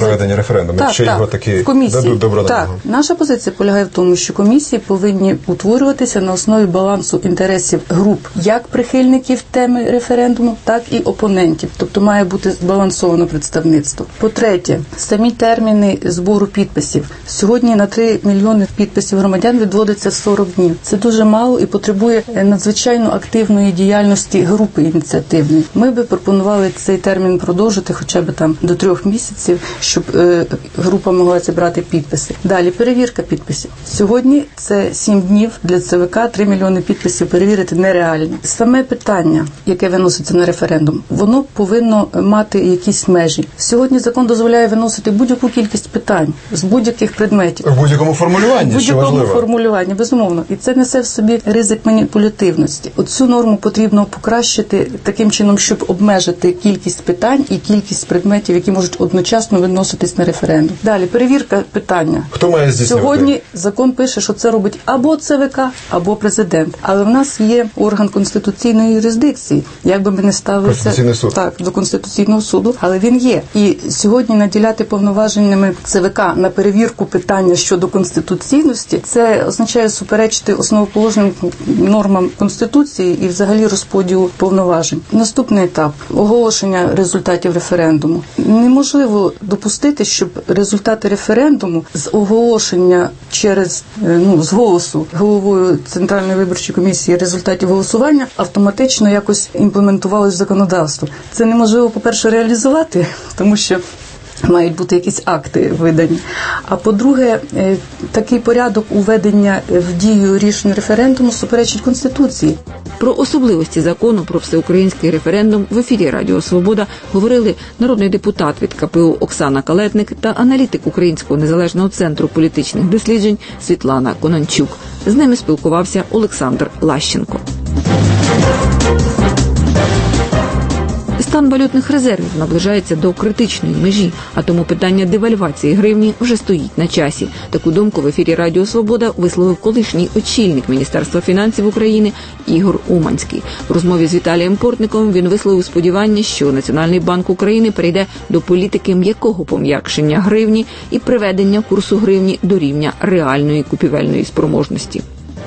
референдум, так, якщо так, його таки комісії. дадуть добро на Так, нього? наша позиція полягає в тому, що комісії повинні утворюватися на основі балансу інтересів груп, як прихильників теми референдуму, так і опонентів. Тобто має бути збалансовано представництво. По-третє, самі терміни збору підписів. Сьогодні на три мільйони підписів громадян відводиться сорок днів. Це дуже мало і потребує надзвичайно активної діяльності групи ініціативної. Ми би пропонували цей термін продовжити хоча б там до трьох місяців, щоб е, група могла зібрати підписи. Далі перевірка підписів. Сьогодні це сім днів для ЦВК, три мільйони підписів перевірити нереально. Саме питання, яке виноситься на референдум, воно повинно мати якісь межі. Сьогодні закон дозволяє виносити будь-яку кількість питань з будь-яких предметів. В будь-якому формулюванні, В що будь-якому важливо. формулюванні, безумовно. І це несе в собі ризик маніпулятивності. Оцю норму потрібно покращити таким чином, щоб обмежити кількість питань і кількість предметів, які можуть одночасно виноситись на референдум. Далі, перевірка питання. Хто має здійснювати? Сьогодні закон пише, що це робить або ЦВК, або президент. Але в нас є орган конституційної юрисдикції. Як би ми не ставилися Конституційний суд. так, до Конституційного суду, але він є. І сьогодні наділяти повноваженнями ЦВК на перевірку питання щодо конституційності, це означає суперечити основоположним нормам Конституції і взагалі розподілу повноважень. Наступний етап – оголошення результатів референдуму. Неможливо допустити, щоб результати референдуму з оголошення через, ну, з голосу головою Центральної виборчої комісії результатів голосування автоматично якось імплементувалось в законодавство. Це неможливо, по-перше, реалізувати, тому що мають бути якісь акти видані. А по-друге, такий порядок уведення в дію рішень референдуму суперечить Конституції. Про особливості закону про всеукраїнський референдум в ефірі Радіо Свобода говорили народний депутат від КПУ Оксана Калетник та аналітик Українського незалежного центру політичних досліджень Світлана Конончук. З ними спілкувався Олександр Лащенко. Стан валютних резервів наближається до критичної межі, а тому питання девальвації гривні вже стоїть на часі. Таку думку в ефірі Радіо Свобода висловив колишній очільник Міністерства фінансів України Ігор Уманський. В розмові з Віталієм Портником він висловив сподівання, що Національний банк України перейде до політики м'якого пом'якшення гривні і приведення курсу гривні до рівня реальної купівельної спроможності.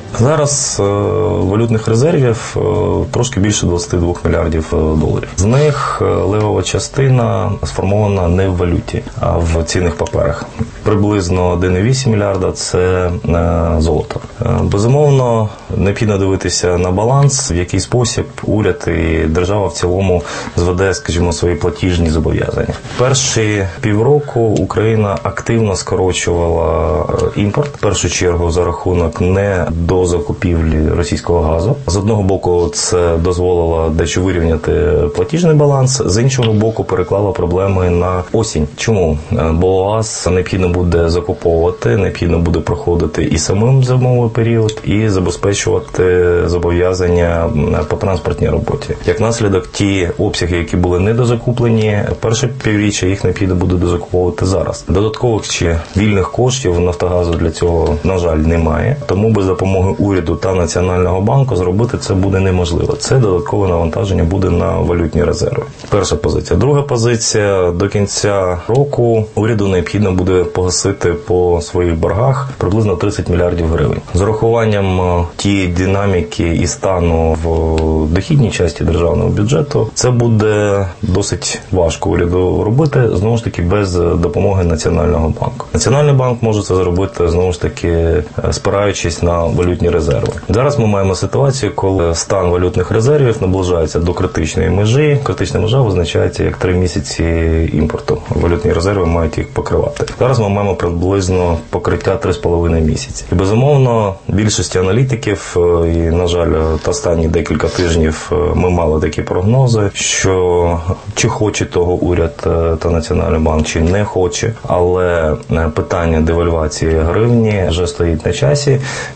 Зараз е, валютних резервів е, трошки більше двадцять два мільярдів доларів. З них е, левова частина сформована не в валюті, а в цінних паперах. Приблизно один цілих вісім мільярда – це е, золото. Е, безумовно, необхідно дивитися на баланс, в який спосіб уряд і держава в цілому зведе, скажімо, свої платіжні зобов'язання. Перші півроку Україна активно скорочувала імпорт, в першу чергу за рахунок не до закупівлі російського газу. З одного боку, це дозволило дещо вирівняти платіжний баланс, з іншого боку, переклало проблеми на осінь. Чому? Бо газ необхідно буде закуповувати, необхідно буде проходити і самим зимовий період, і забезпечувати зобов'язання по транспортній роботі. Як наслідок, ті обсяги, які були недозакуплені, перше півріччя їх необхідно буде дозакуповувати зараз. Додаткових чи вільних коштів Нафтогазу для цього, на жаль, немає. Тому без допомоги уряду та Національного банку зробити це буде неможливо. Це додаткове навантаження буде на валютні резерви. Перша позиція. Друга позиція. До кінця року уряду необхідно буде погасити по своїх боргах приблизно тридцять мільярдів гривень. З урахуванням тієї динаміки і стану в дохідній часті державного бюджету це буде досить важко уряду робити, знову ж таки, без допомоги Національного банку. Національний банк може це зробити, знову ж таки, спираючись на валютні резерви. Зараз ми маємо ситуацію, коли стан валютних резервів наближається до критичної межі. Критична межа визначається як три місяці імпорту. Валютні резерви мають їх покривати. Зараз ми маємо приблизно покриття три з половиною місяці. І, безумовно, більшості аналітиків, і, на жаль, та останні декілька тижнів ми мали такі прогнози, що чи хоче того уряд та Національний банк, чи не хоче, але питання девальвації гривні вже стоїть на часі.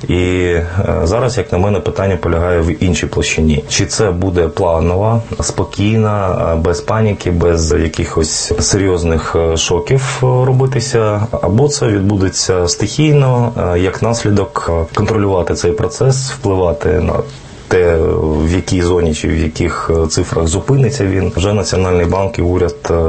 І зараз, як на мене, питання полягає в іншій площині. Чи це буде планова, спокійна, без паніки, без якихось серйозних шоків робитися, або це відбудеться стихійно, як наслідок контролювати цей процес, впливати на те, в якій зоні чи в яких цифрах зупиниться він. Вже Національний банк і уряд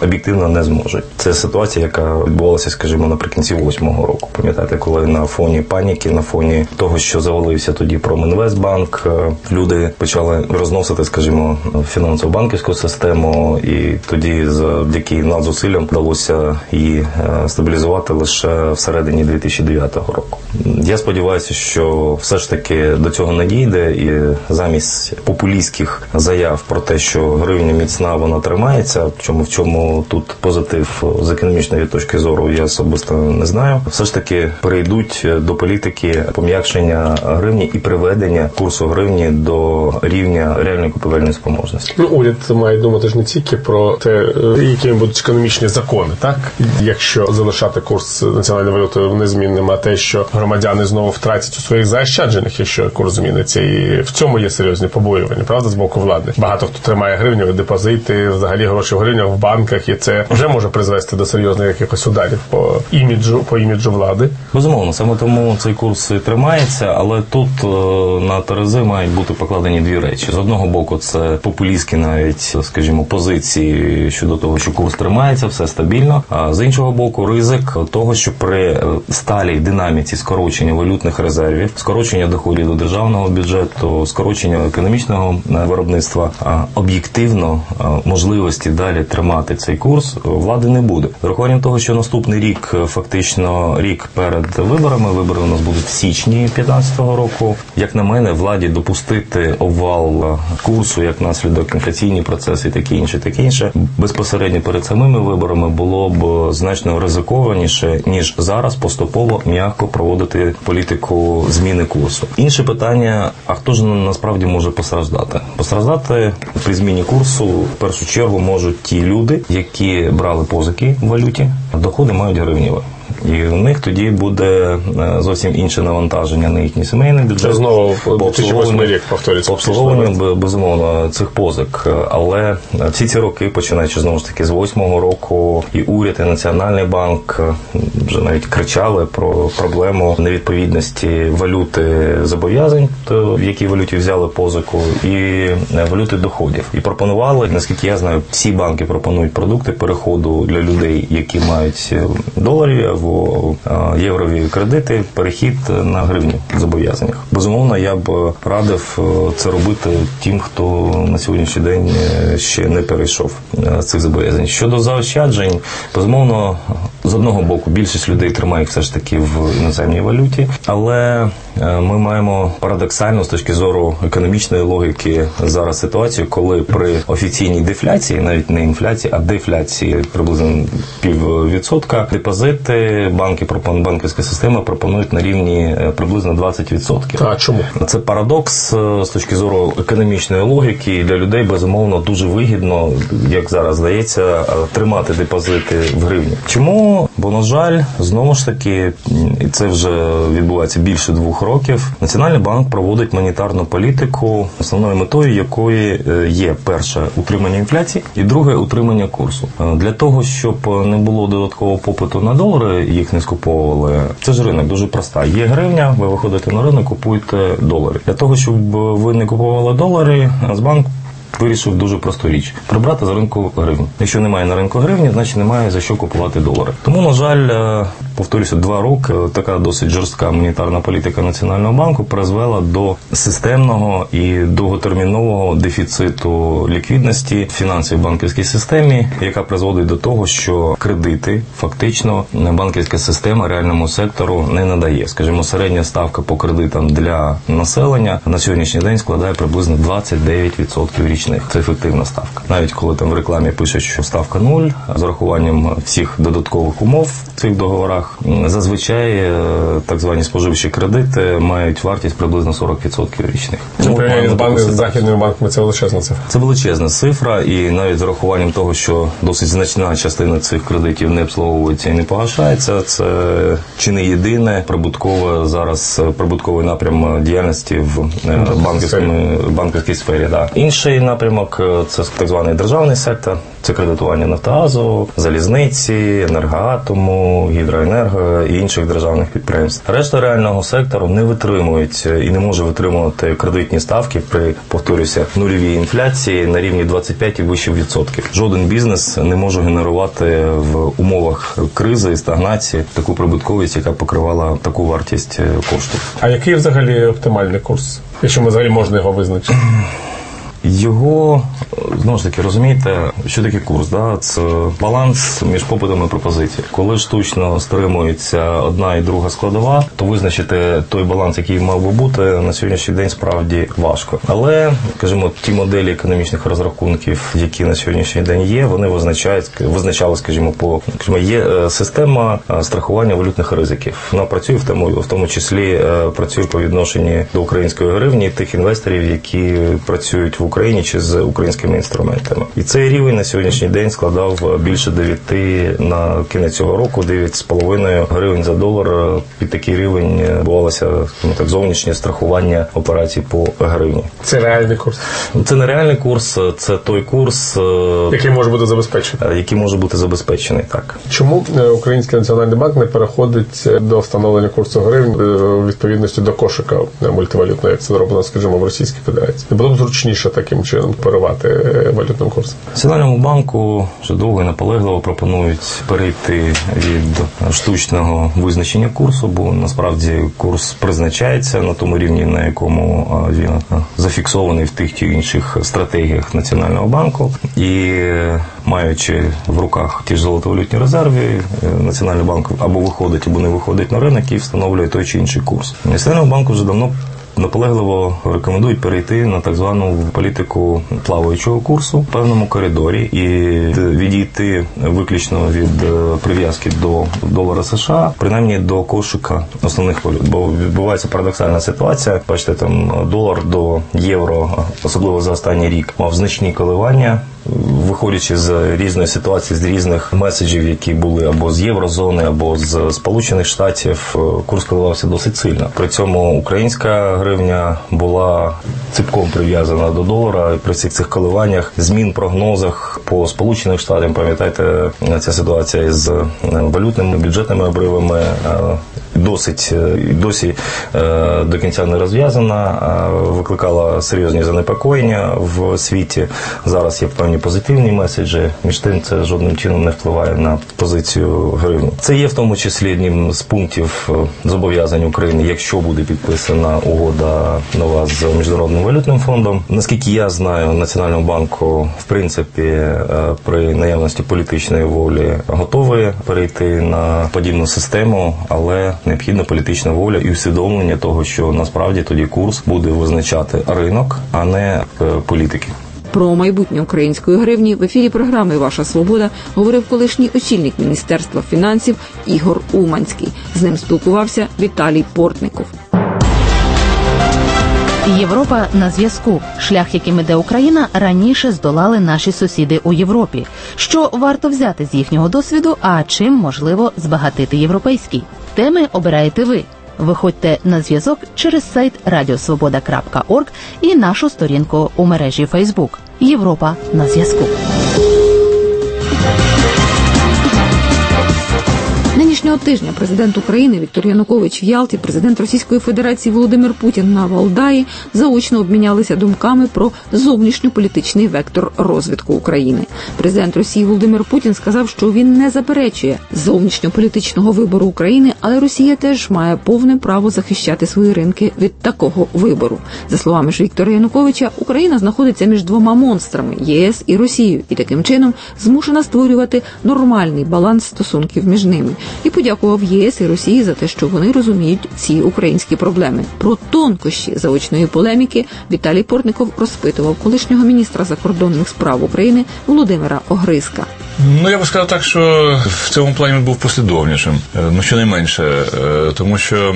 об'єктивно не зможуть. Це ситуація, яка відбувалася, скажімо, наприкінці восьмого року. Пам'ятаєте, коли на фоні паніки, на фоні того, що завалився тоді Промінвестбанк, люди почали розносити, скажімо, фінансово-банківську систему, і тоді завдяки надзусиллям вдалося її стабілізувати лише всередині дві тисячі дев'ятого року. Я сподіваюся, що все ж таки до цього не дійде, і замість популістських заяв про те, що гривня міцна, вона тримається, в чому, в чому тут позитив з економічної точки зору, я особисто не знаю, все ж таки перейдуть до політики пом'якшення гривні і приведення курсу гривні до рівня реальної купівельної спроможності. Ну, уряд має думати ж не тільки про те, якими будуть економічні закони, так? Якщо залишати курс національної валюти незмінним, а те, що громадяни знову втратять у своїх заощаджених, якщо курс зміниться, і в цьому є серйозні побоювання, правда, з боку влади. Багато хто тримає гривню, депозити, взагалі гроші в гривнях в банках, і це вже може призвести до серйозних якихось ударів по іміджу, по іміджу влади. Безумовно, саме тому цей курс і тримається, але тут на терези мають бути покладені дві речі. З одного боку, це популістські навіть, скажімо, позиції щодо того, що курс тримається, все стабільно, а з іншого боку, ризик того, що при сталій динаміці скорочення валютних резервів, скорочення доходів до державного бюджету, скорочення економічного виробництва, об'єктивно можливості далі тримати цей курс влади не буде. З урахуванням того, що наступний рік, фактично рік перед виборами, вибори у нас будуть в січні дві тисячі п'ятнадцятого року, як на мене, владі допустити обвал курсу як наслідок інфляційні процеси і таке інше, таке інше, безпосередньо перед самими виборами було б значно ризикованіше, ніж зараз поступово м'яко проводити політику зміни курсу. Інше питання, а хто ж насправді може постраждати? Постраждати при зміні курсу в першу чергу можуть ті люди, які брали позики в валюті, доходи мають гривневі. І у них тоді буде зовсім інше навантаження на їхній сімейний бюджет. Це знову дві тисячі восьмий рік повторюється. По обслуговуванню, безумовно, цих позик. Але всі ці роки, починаючи знову ж таки з восьмого року, і уряд, і Національний банк вже навіть кричали про проблему невідповідності валюти зобов'язань, в якій валюті взяли позику, і валюти доходів. І пропонували, наскільки я знаю, всі банки пропонують продукти переходу для людей, які мають доларів або єврові кредити, перехід на гривню в зобов'язаннях. Безумовно, я б радив це робити тим, хто на сьогоднішній день ще не перейшов з цих зобов'язань. Щодо заощаджень, безумовно, з одного боку, більшість людей тримає все ж таки в іноземній валюті, але ми маємо парадоксальну з точки зору економічної логіки зараз ситуацію, коли при офіційній дефляції, навіть не інфляції, а дефляції приблизно піввідсотка, депозити банки, банківська система пропонують на рівні приблизно двадцять відсотків. А чому? Це парадокс з точки зору економічної логіки. Для людей, безумовно, дуже вигідно, як зараз здається, тримати депозити в гривні. Чому? Бо, на жаль, знову ж таки, і це вже відбувається більше двох років, Національний банк проводить монетарну політику, основною метою якої є, перше, утримання інфляції, і друге, утримання курсу. Для того, щоб не було додаткового попиту на долари, їх не скуповували, це ж ринок дуже проста. Є гривня, ви виходите на ринок, купуєте долари. Для того, щоб ви не купували долари, Нацбанк вирішив дуже просту річ – прибрати з ринку гривні. Якщо немає на ринку гривні, значить немає за що купувати долари. Тому, на жаль, повторюся, два роки така досить жорстка монетарна політика Національного банку призвела до системного і довготермінового дефіциту ліквідності в фінансовій банківській системі, яка призводить до того, що кредити фактично банківська система реальному сектору не надає. Скажімо, середня ставка по кредитам для населення на сьогоднішній день складає приблизно двадцять дев'ять відсотків річних. Це ефективна ставка. Навіть коли там в рекламі пишуть, що ставка нуль, з урахуванням всіх додаткових умов в цих договорах, зазвичай так звані споживчі кредити мають вартість приблизно сорок відсотків річних. З західними банками це величезна цифра. Це величезна цифра, і навіть з урахуванням того, що досить значна частина цих кредитів не обслуговується і не погашається, це чи не єдине прибуткове зараз прибутковий напрям діяльності в банківській банківській сфері. Да. Інший напрямок – це так званий державний сектор. Це кредитування Нафтогазу, залізниці, Енергоатому, Гідроенерго і інших державних підприємств. Решта реального сектору не витримують і не може витримувати кредитні ставки при, повторюся, нульовій інфляції на рівні двадцять п'ять і вище відсотків. Жоден бізнес не може генерувати в умовах кризи і стагнації таку прибутковість, яка покривала таку вартість коштів. А який взагалі оптимальний курс, якщо ми взагалі можна його визначити? Його, знову ж таки, розумієте, що таке курс? Да? Це баланс між попитом і пропозицією. Коли штучно стримується одна і друга складова, то визначити той баланс, який мав би бути, на сьогоднішній день справді важко. Але, скажімо, ті моделі економічних розрахунків, які на сьогоднішній день є, вони визначають, визначали, скажімо, по, скажімо, є система страхування валютних ризиків. Вона працює в тому, в тому числі працює по відношенню до української гривні, тих інвесторів, які працюють в Україні чи з українськими інструментами. І цей рівень на сьогоднішній день складав більше дев'яти на кінець цього року, дев'ять з половиною гривень за долар. Під такий рівень відбувалося, ну, так, зовнішнє страхування операцій по гривні. Це реальний курс? Це не реальний курс, це той курс, який може бути забезпечений. Який може бути забезпечений, так. Чому Український національний банк не переходить до встановлення курсу гривень у відповідності до кошика мультивалютного, як це зроблено, скажімо, в Російській Федерації? Не було б зручніше таким чином керувати валютним курсом? Національному банку вже довго і наполегливо пропонують перейти від штучного визначення курсу, бо насправді курс призначається на тому рівні, на якому він зафіксований в тих чи інших стратегіях Національного банку. І маючи в руках ті ж золотовалютні резерви, Національний банк або виходить, або не виходить на ринок і встановлює той чи інший курс. Національному банку вже давно наполегливо рекомендують перейти на так звану політику плаваючого курсу в певному коридорі і відійти виключно від прив'язки до долара США, принаймні до кошика основних валют. Бо відбувається парадоксальна ситуація. Бачите, там долар до євро, особливо за останній рік, мав значні коливання. Виходячи з різної ситуації, з різних меседжів, які були або з Єврозони, або з Сполучених Штатів, курс коливався досить сильно. При цьому українська гривня була ціпком прив'язана до долара. І при всіх цих коливаннях, змін, прогнозах по Сполучених Штатах, пам'ятаєте, ця ситуація з валютними, бюджетними обривами досить, досі до кінця не розв'язана, викликала серйозні занепокоєння в світі. Зараз є певні позитивні меседжі, між тим це жодним чином не впливає на позицію гривні. Це є в тому числі одним з пунктів зобов'язань України, якщо буде підписана угода нова з Міжнародним валютним фондом. Наскільки я знаю, Національному банку, в принципі, при наявності політичної волі готові перейти на подібну систему, але необхідна політична воля і усвідомлення того, що насправді тоді курс буде визначати ринок, а не політики. Про майбутнє української гривні в ефірі програми «Ваша свобода» говорив колишній очільник Міністерства фінансів Ігор Уманський. З ним спілкувався Віталій Портников. Європа на зв'язку. Шлях, яким іде Україна, раніше здолали наші сусіди у Європі. Що варто взяти з їхнього досвіду, а чим можливо збагатити європейський? Теми обираєте ви. Виходьте на зв'язок через сайт радіосвобода крапка орг і нашу сторінку у мережі Фейсбук. Європа на зв'язку. Нинішнього тижня президент України Віктор Янукович в Ялті, президент Російської Федерації Володимир Путін на Валдаї заочно обмінялися думками про зовнішньополітичний вектор розвитку України. Президент Росії Володимир Путін сказав, що він не заперечує зовнішньополітичного вибору України, але Росія теж має повне право захищати свої ринки від такого вибору. За словами ж Віктора Януковича, Україна знаходиться між двома монстрами – ЄС і Росією, і таким чином змушена створювати нормальний баланс стосунків між ними. І подякував ЄС і Росії за те, що вони розуміють ці українські проблеми. Про тонкощі заочної полеміки Віталій Портников розпитував колишнього міністра закордонних справ України Володимира Огризка. Ну, я би сказав так, що в цьому плані він був послідовнішим. Ну, щонайменше, раніше, тому що,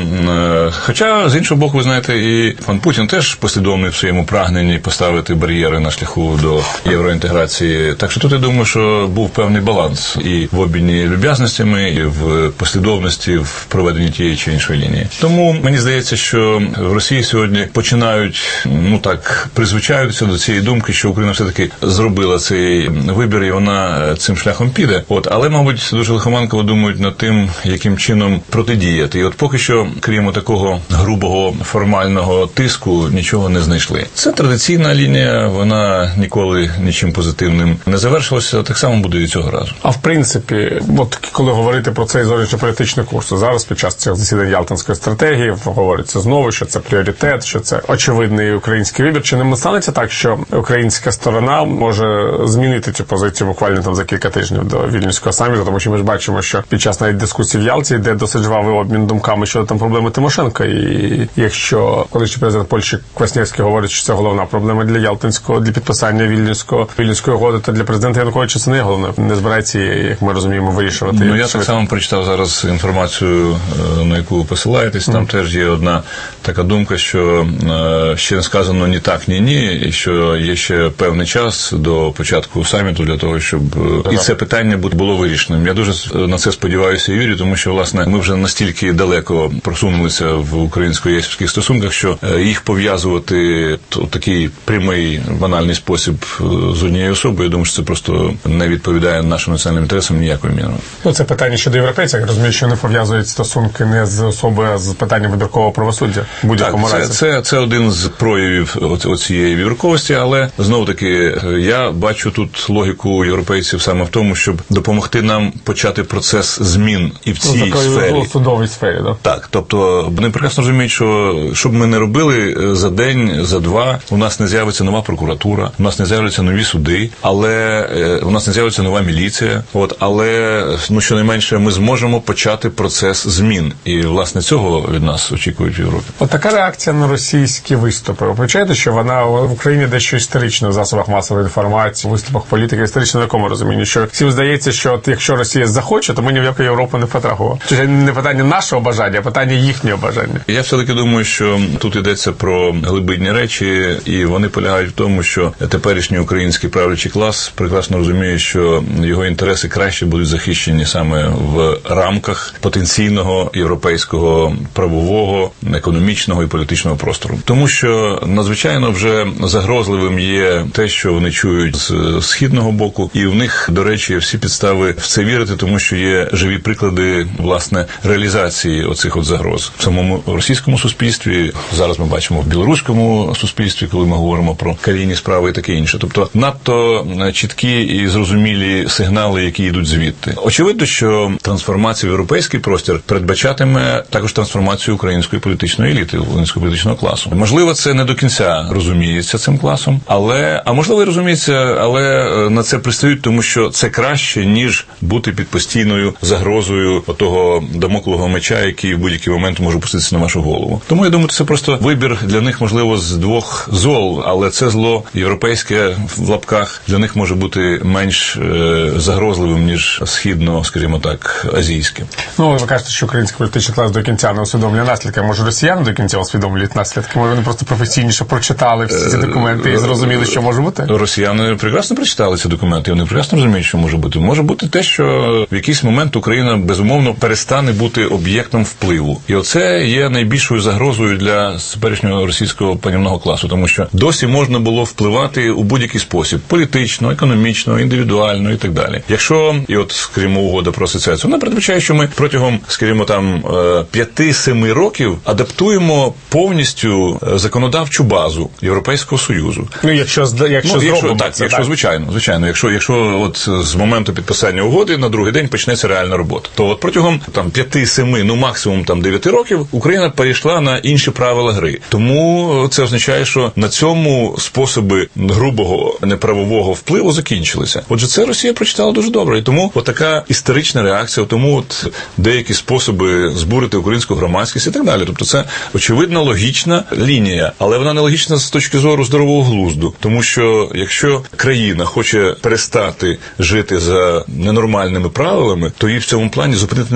хоча, з іншого боку, ви знаєте, і пан Путін теж послідовний в своєму прагненні поставити бар'єри на шляху до євроінтеграції. Так що тут, я думаю, що був певний баланс і в обміні люб'язностями, і в послідовності в проведенні тієї чи іншої лінії. Тому мені здається, що в Росії сьогодні починають, ну так, призвичаються до цієї думки, що Україна все-таки зробила цей вибір, і вона цим шляхом піде. От, але, мабуть, дуже лихоманково думають над тим, яким чином протидіяти. І от поки що, крім такого грубого формального тиску, нічого не знайшли. Це традиційна лінія, вона ніколи нічим позитивним не завершилася, так само буде і цього разу. А в принципі, от коли говорити про цей зовнішньополітичний курс, зараз під час цих засідань Ялтинської стратегії говориться знову, що це пріоритет, що це очевидний український вибір. Чи не станеться так, що українська сторона може змінити цю позицію буквально там за кілька тижнів до Вільнюського саміту, тому що ми ж бачимо, що під час навіть дискусії в Ялті йде досить жвавий обмін думками щодо там проблеми Тимошенко. І якщо колишній президент Польщі Квасневський говорить, що це головна проблема для Ялтинського, для підписання Вільнюського, Вільнюської угоди, то для президента Януковича це не головне. Не збирається, як ми розуміємо, вирішувати. Ну, я так само прочитав зараз інформацію, на яку ви посилаєтесь. Там mm. теж є одна така думка, що ще не сказано ні так, ні ні, і що є ще певний час до початку саміту для того, щоб mm. і це питання було вирішеним. Я дуже на це сподіваюся і вірю, тому що, власне, ми вже настільки далеко просунулися в українсько-єсівських стосунках, що їх пов'язувати в такий прямий, банальний спосіб з однією особою, я думаю, що це просто не відповідає нашим національним інтересам ніякою мірою. Ну, це питання щодо європейців, я розумію, що не пов'язують стосунки не з особою, а з питанням вибіркового правосуддя в будь-якому разі. Це, це, це один з проявів оцієї вибірковості, але, знову-таки, я бачу тут логіку європейців саме в тому, щоб допомогти нам почати процес змін і в цій ну, сфері. У судовій сфері, да? Так, тобто, вони прекрасно розуміють, що щоб ми не робили за день, за два, у нас не з'явиться нова прокуратура, у нас не з'являться нові суди, але у нас не з'явиться нова міліція, от, але, ну, щонайменше, ми зможемо почати процес змін. І, власне, цього від нас очікують в Європі. От така реакція на російські виступи. Ви помічаєте, що вона в Україні дещо історично в засобах масової інформації, в виступах політики історично в якому розумінні, що всім здається, що от якщо Росія захоче, то ми ні в яку Європу не потрапимо. Це не питання нашого бажання, а питання їхнього бажання. Я все-таки думаю, що тут йдеться про глибинні речі, і вони полягають в тому, що теперішній український правлячий клас прекрасно розуміє, що його інтереси краще будуть захищені саме в рамках потенційного європейського правового, економічного і політичного простору. Тому що надзвичайно вже загрозливим є те, що вони чують з східного боку, і в них, до речі, всі підстави в це вірити, тому що є живі приклади, власне, реалізації оцих от загроз. В самому російському суспільстві, зараз ми бачимо в білоруському суспільстві, коли ми говоримо про калійні справи і таке інше. Тобто надто чіткі і зрозумілі сигнали, які йдуть звідти. Очевидно, що трансформація в європейський простір передбачатиме також трансформацію української політичної еліти, українського політичного класу. Можливо, це не до кінця розуміється цим класом, але, а можливо, і розуміється, але на це пристають, тому що це краще, ніж бути під постійною загрозою того дамоклового меча, який в будь-який момент може опуститися на вашу голову. Тому, я думаю, це просто вибір для них, можливо, з двох зол, але це зло європейське в лапках для них може бути менш е, загрозливим, ніж східно, скажімо так, азійське. Ну, ви кажете, що український політичний клас до кінця не усвідомлює наслідки. Може, росіяни до кінця усвідомлюють наслідки? Може, вони просто професійніше прочитали всі ці документи і зрозуміли, що може бути? Росіяни прекрасно прочитали ці документи, і вони прекрасно розуміють, що може бути. Може бути те, що в якийсь момент Україна, безумовно, перестане бути об'єктом впливу. І оце є найбільшою загрозою для теперішнього російського панівного класу, тому що досі можна було впливати у будь-який спосіб. Політично, економічно, індивідуально і так далі. Якщо, і от, скажімо, угода про асоціацію, вона передбачає, що ми протягом, скажімо, там, п'яти-семи років адаптуємо повністю законодавчу базу Європейського Союзу. Ну, якщо, якщо ну, зробимо так, це, якщо, так. звичайно, звичайно, якщо, якщо от з моменту підписання угоди на другий день почнеться реальна робота, то от протягом там п'яти-семи, ну максимум там дев'яти років Україна перейшла на інші правила гри. Тому це означає, що на цьому способи грубого неправового впливу закінчилися. Отже, це Росія прочитала дуже добре. І тому от така історична реакція, тому от деякі способи збурити українську громадськість і так далі. Тобто це, очевидно, логічна лінія, але вона не логічна з точки зору здорового глузду. Тому що якщо країна хоче перестати жити за ненормальними правилами, то її в цьому плані зупинити неможливо.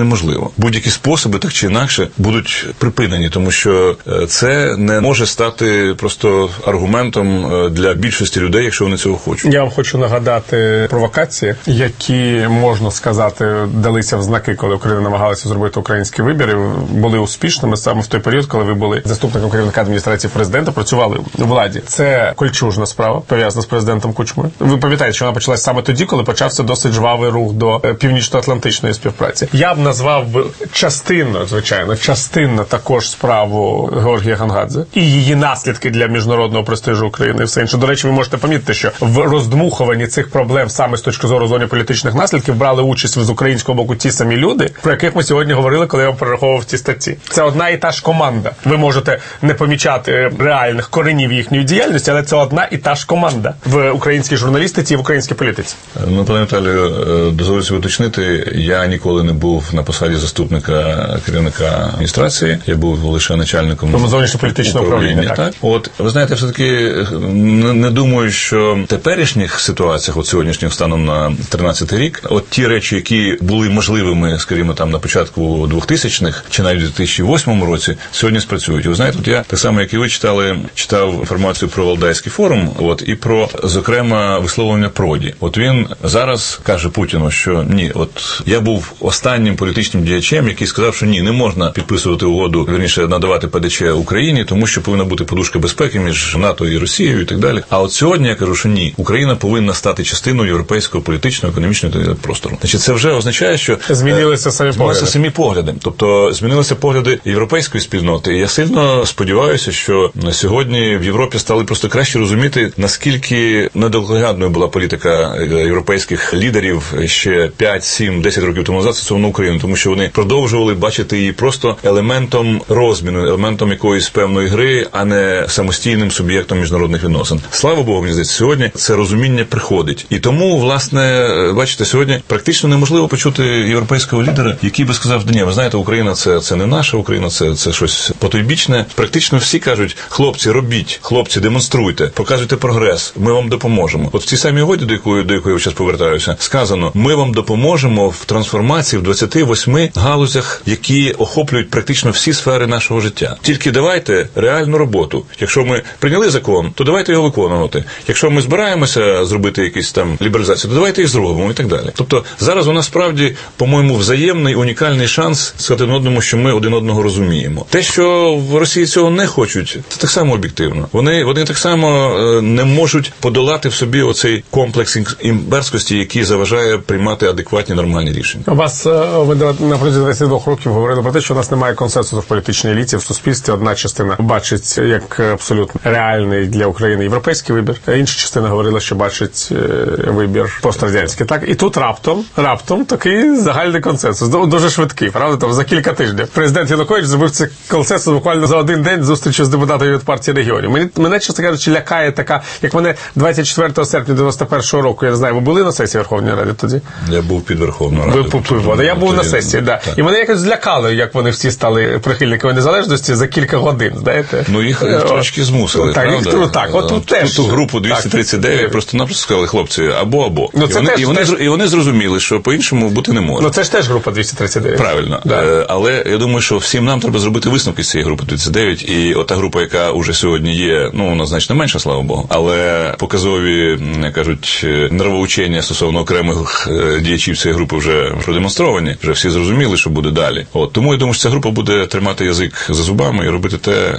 будь-які способи, так чи інакше, будуть припинені, тому що це не може стати просто аргументом для більшості людей, якщо вони цього хочуть. Я вам хочу нагадати провокації, які, можна сказати, далися в знаки, коли Україна намагалася зробити український вибір, і були успішними саме в той період, коли ви були заступником керівника адміністрації президента, працювали у владі. Це кольчужна справа, пов'язана з президентом Кучмою. Ви пам'ятаєте, що вона почалась саме тоді, коли почався досить жвавий рух до північно-атлантичної співпраці. Я б назвав би частинно, звичайно, частинно також справу Георгія Гонгадзе і її наслідки для міжнародного престижу України і все інше. До речі, ви можете помітити, що в роздмухуванні цих проблем саме з точки зору зовньополітичних наслідків брали участь з українського боку ті самі люди, про яких ми сьогодні говорили, коли я вам перераховував ті статті. Це одна і та ж команда. Ви можете не помічати реальних коренів їхньої діяльності, але це одна і та ж команда в українській журналістиці і в українській політиці. Ну, пане Віталію, дозвольте уточнити, я ніколи не був на посаді заступника керівника адміністрації, я був лише начальником зовнішньополітичного управління. Так. так. От, ви знаєте, все-таки не, не думаю, що в теперішніх ситуаціях, от сьогоднішніх станом на тринадцятий рік, от ті речі, які були можливими, скажімо, там на початку двохтисячних чи навіть у дві тисячі восьмому році, сьогодні спрацюють. І ви знаєте, от я так само, як і ви читали, читав інформацію про Валдайський форум, от, і про, зокрема, висловлення Проді. От він зараз каже Путіну, що ні, от я був останнім політичним діячем, який сказав, що ні, не можна підписувати угоду, вірніше, надавати ПДЧ Україні, тому що повинна бути подушка безпеки між НАТО і Росією і так далі. А от сьогодні я кажу, що ні, Україна повинна стати частиною європейського політичного, економічного простору. Значить, це вже означає, що змінилися самі погляди. самі погляди. Тобто змінилися погляди європейської спільноти. І я сильно сподіваюся, що сьогодні в Європі стали просто краще розуміти, наскільки недалекоглядною була політика європейських лідерів ще п'ять, сім, десять років тому назад стосовно України, тому що вони продовжували бачити її просто елементом розміну, елементом якоїсь певної гри, а не самостійним суб'єктом міжнародних відносин. Слава Богу, мені здається, сьогодні це розуміння приходить. І тому, власне, бачите, сьогодні практично неможливо почути європейського лідера, який би сказав, ні, ви знаєте, Україна це, це не наша Україна, це, це щось потойбічне. Практично всі кажуть, хлопці, робіть, хлопці, демонструйте, показуйте прогрес, ми вам допоможемо. От в цій самій угоді, до якої, до якої я зараз повертаюся, сказано, ми вам допоможемо в трансформації в двадцяти восьми галузях, які охоплюють практично всі сфери нашого життя. Тільки давайте реальну роботу. Якщо ми прийняли закон, то давайте його виконувати. Якщо ми збираємося зробити якісь там лібералізацію, то давайте їх зробимо і так далі. Тобто зараз у нас справді, по-моєму, взаємний, унікальний шанс сказати один одному, що ми один одного розуміємо. Те, що в Росії цього не хочуть, це так само об'єктивно. Вони, вони так само не можуть подолати в собі оцей комплекс імперськості, який заважає приймати адекватні, нормальні рішення. У вас, ви на протязі двадцяти двох років говорили про те, що у нас немає консенсусу в політичній еліті, в суспільстві. Одна частина бачить як абсолютно реальний для України європейський вибір, а інша частина говорила, що бачить вибір пострадянський. Так? І тут раптом, раптом такий загальний консенсус. Дуже швидкий, правда? Там за кілька тижнів. Президент Янукович зробив цей консенсус буквально за один день зустрічі з депутатами від партії регіонів. Мене, мене, чесно кажучи, лякає така, як мене двадцять четвертого серпня дев'яносто першого року, я не знаю, ви були на сесії Верховної Ради тоді? Я був під Верховною Радою. Ви попливали. Я був на сесії, да. Так. І мене якось злякало, як вони всі стали прихильниками незалежності за кілька годин, знаєте? Ну, їх трошки змусили, так, правда? Їх, так, от тут теж. Ту групу двісті тридцять дев'ять просто-напросто сказали, хлопці, або-або. Ну, і, вони, теж, і, вони, теж... і вони зрозуміли, що по-іншому бути не може. Ну, це ж теж група двісті тридцять дев'ять. Правильно. Да. Але я думаю, що всім нам треба зробити висновки з цієї групи тридцять дев'ять, і ота група, яка уже сьогодні є, ну, вона значно менша, слава Богу, але показові, як кажуть, нервоучення стосовно окремих діячів цієї групи вже продемонстровані, вже всі зрозуміли, що буде далі. От, тому я думаю, що ця група буде тримати язик за зубами і робити те,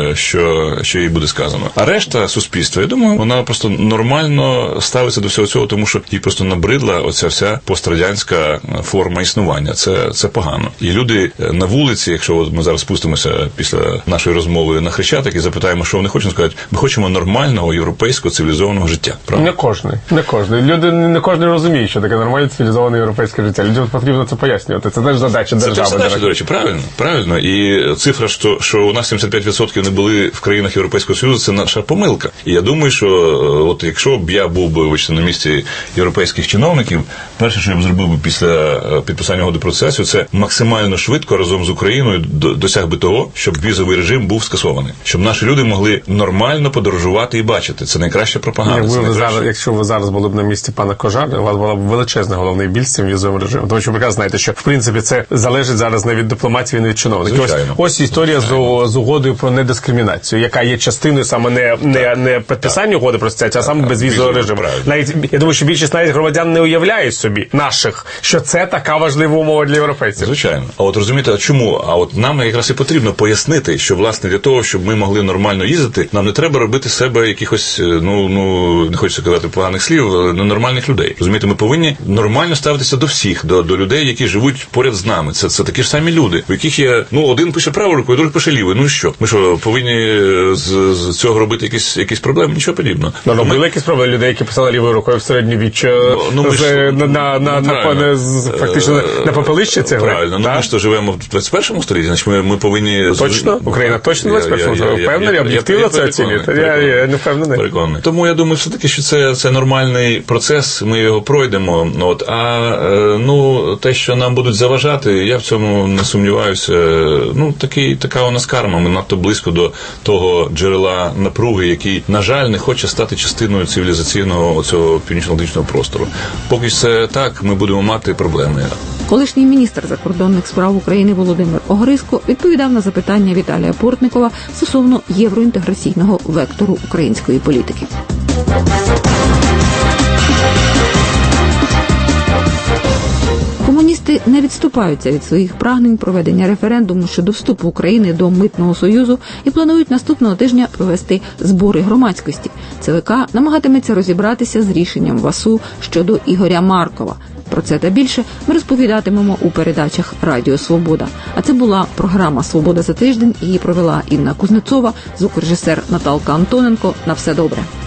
що, що їй буде сказано. А решта суспільства, я думаю, вона просто нормально ставиться до всього цього, тому що їй просто набридла оця вся пострадянська форма існування. Це, це погано. І люди на вулиці, якщо ми зараз спустимося після нашої розмови на Хрещатик і запитаємо, що вони хочуть, скажуть, ми хочемо нормального європейського цивілізованого життя. Правда? Не кожний. Не кожний. Люди не кожен розуміє, що таке нормальне цивілізоване європейське життя. Людям потрібно це пояснювати. Це теж задача держави. Це задача, до речі, правильно. Правильно. І цифра, що, що у нас сімдесят п'ять відсотків не були в країнах Європейського Союзу, це наша помилка. І я думаю, що от якщо б я був би вибачте, на місці європейських чиновників, перше, що я б зробив би після підписання угоди про асоціацію, це максимально швидко разом з Україною досяг би того, щоб візовий режим був скасований. Щоб наші люди могли нормально подорожувати і бачити. Це найкраща пропаганда. Як ви найкраще... зараз, якщо ви зараз були б на місці пана Кожара, у вас була б величезний головний біль з цим візовим режимом. Тому що ви знаєте, що в принципі принципі, це залежить зараз не від дипломатії, не від чиновників. Ось, ось історія з, з угодою про недискримінацію, яка є частиною саме не, не, не підписання угоди про асоціацію, а саме безвізового режиму. Навіть, я думаю, що більшість навіть громадян не уявляють собі, наших, що це така важлива умова для європейців. Звичайно. А от розумієте, а чому? А от нам якраз і потрібно пояснити, що, власне, для того, щоб ми могли нормально їздити, нам не треба робити себе якихось, ну, ну не хочеться казати поганих слів, але нормальних людей. Розумієте, ми повинні нормально ставитися до всіх, до, до людей, які живуть поряд з нами. Це, це такі ж самі люди, у яких є, ну, один пише правою рукою, другий пише лівою. Ну і що? Ми що, повинні з, з цього робити якісь, якісь проблеми? Нічого подібного. Ну, робили ми... якісь проблеми людей, які писали лівою рукою в середньовіччя, ну, ж, на, на, на, на, на, фактично на попелище цього. Правильно. Ну, ми ж то живемо в двадцять першому столітті, значить ми, ми повинні... Точно? Україна точно в двадцять першому столітті? Впевнений? Об'єктивно це оцінюєте? Я, я не впевнений. Переконаний. Тому я думаю, все-таки, що це, це нормальний процес, ми його пройдемо. От, а ну, те, що нам будуть заважати, я в цьому не сумніваюся. Ну, такий, така у нас карма, ми надто близько до того джерела напруги, який, на жаль, не хоче стати частиною цивілізаційного цього північно-атлантичного простору. Поки це так, ми будемо мати проблеми. Колишній міністр закордонних справ України Володимир Огризко відповідав на запитання Віталія Портникова стосовно євроінтеграційного вектору української політики. Комуністи не відступаються від своїх прагнень проведення референдуму щодо вступу України до Митного Союзу і планують наступного тижня провести збори громадськості. ЦВК намагатиметься розібратися з рішенням ВАСУ щодо Ігоря Маркова. Про це та більше ми розповідатимемо у передачах «Радіо Свобода». А це була програма «Свобода за тиждень». Її провела Інна Кузнецова, звукорежисер Наталка Антоненко. На все добре.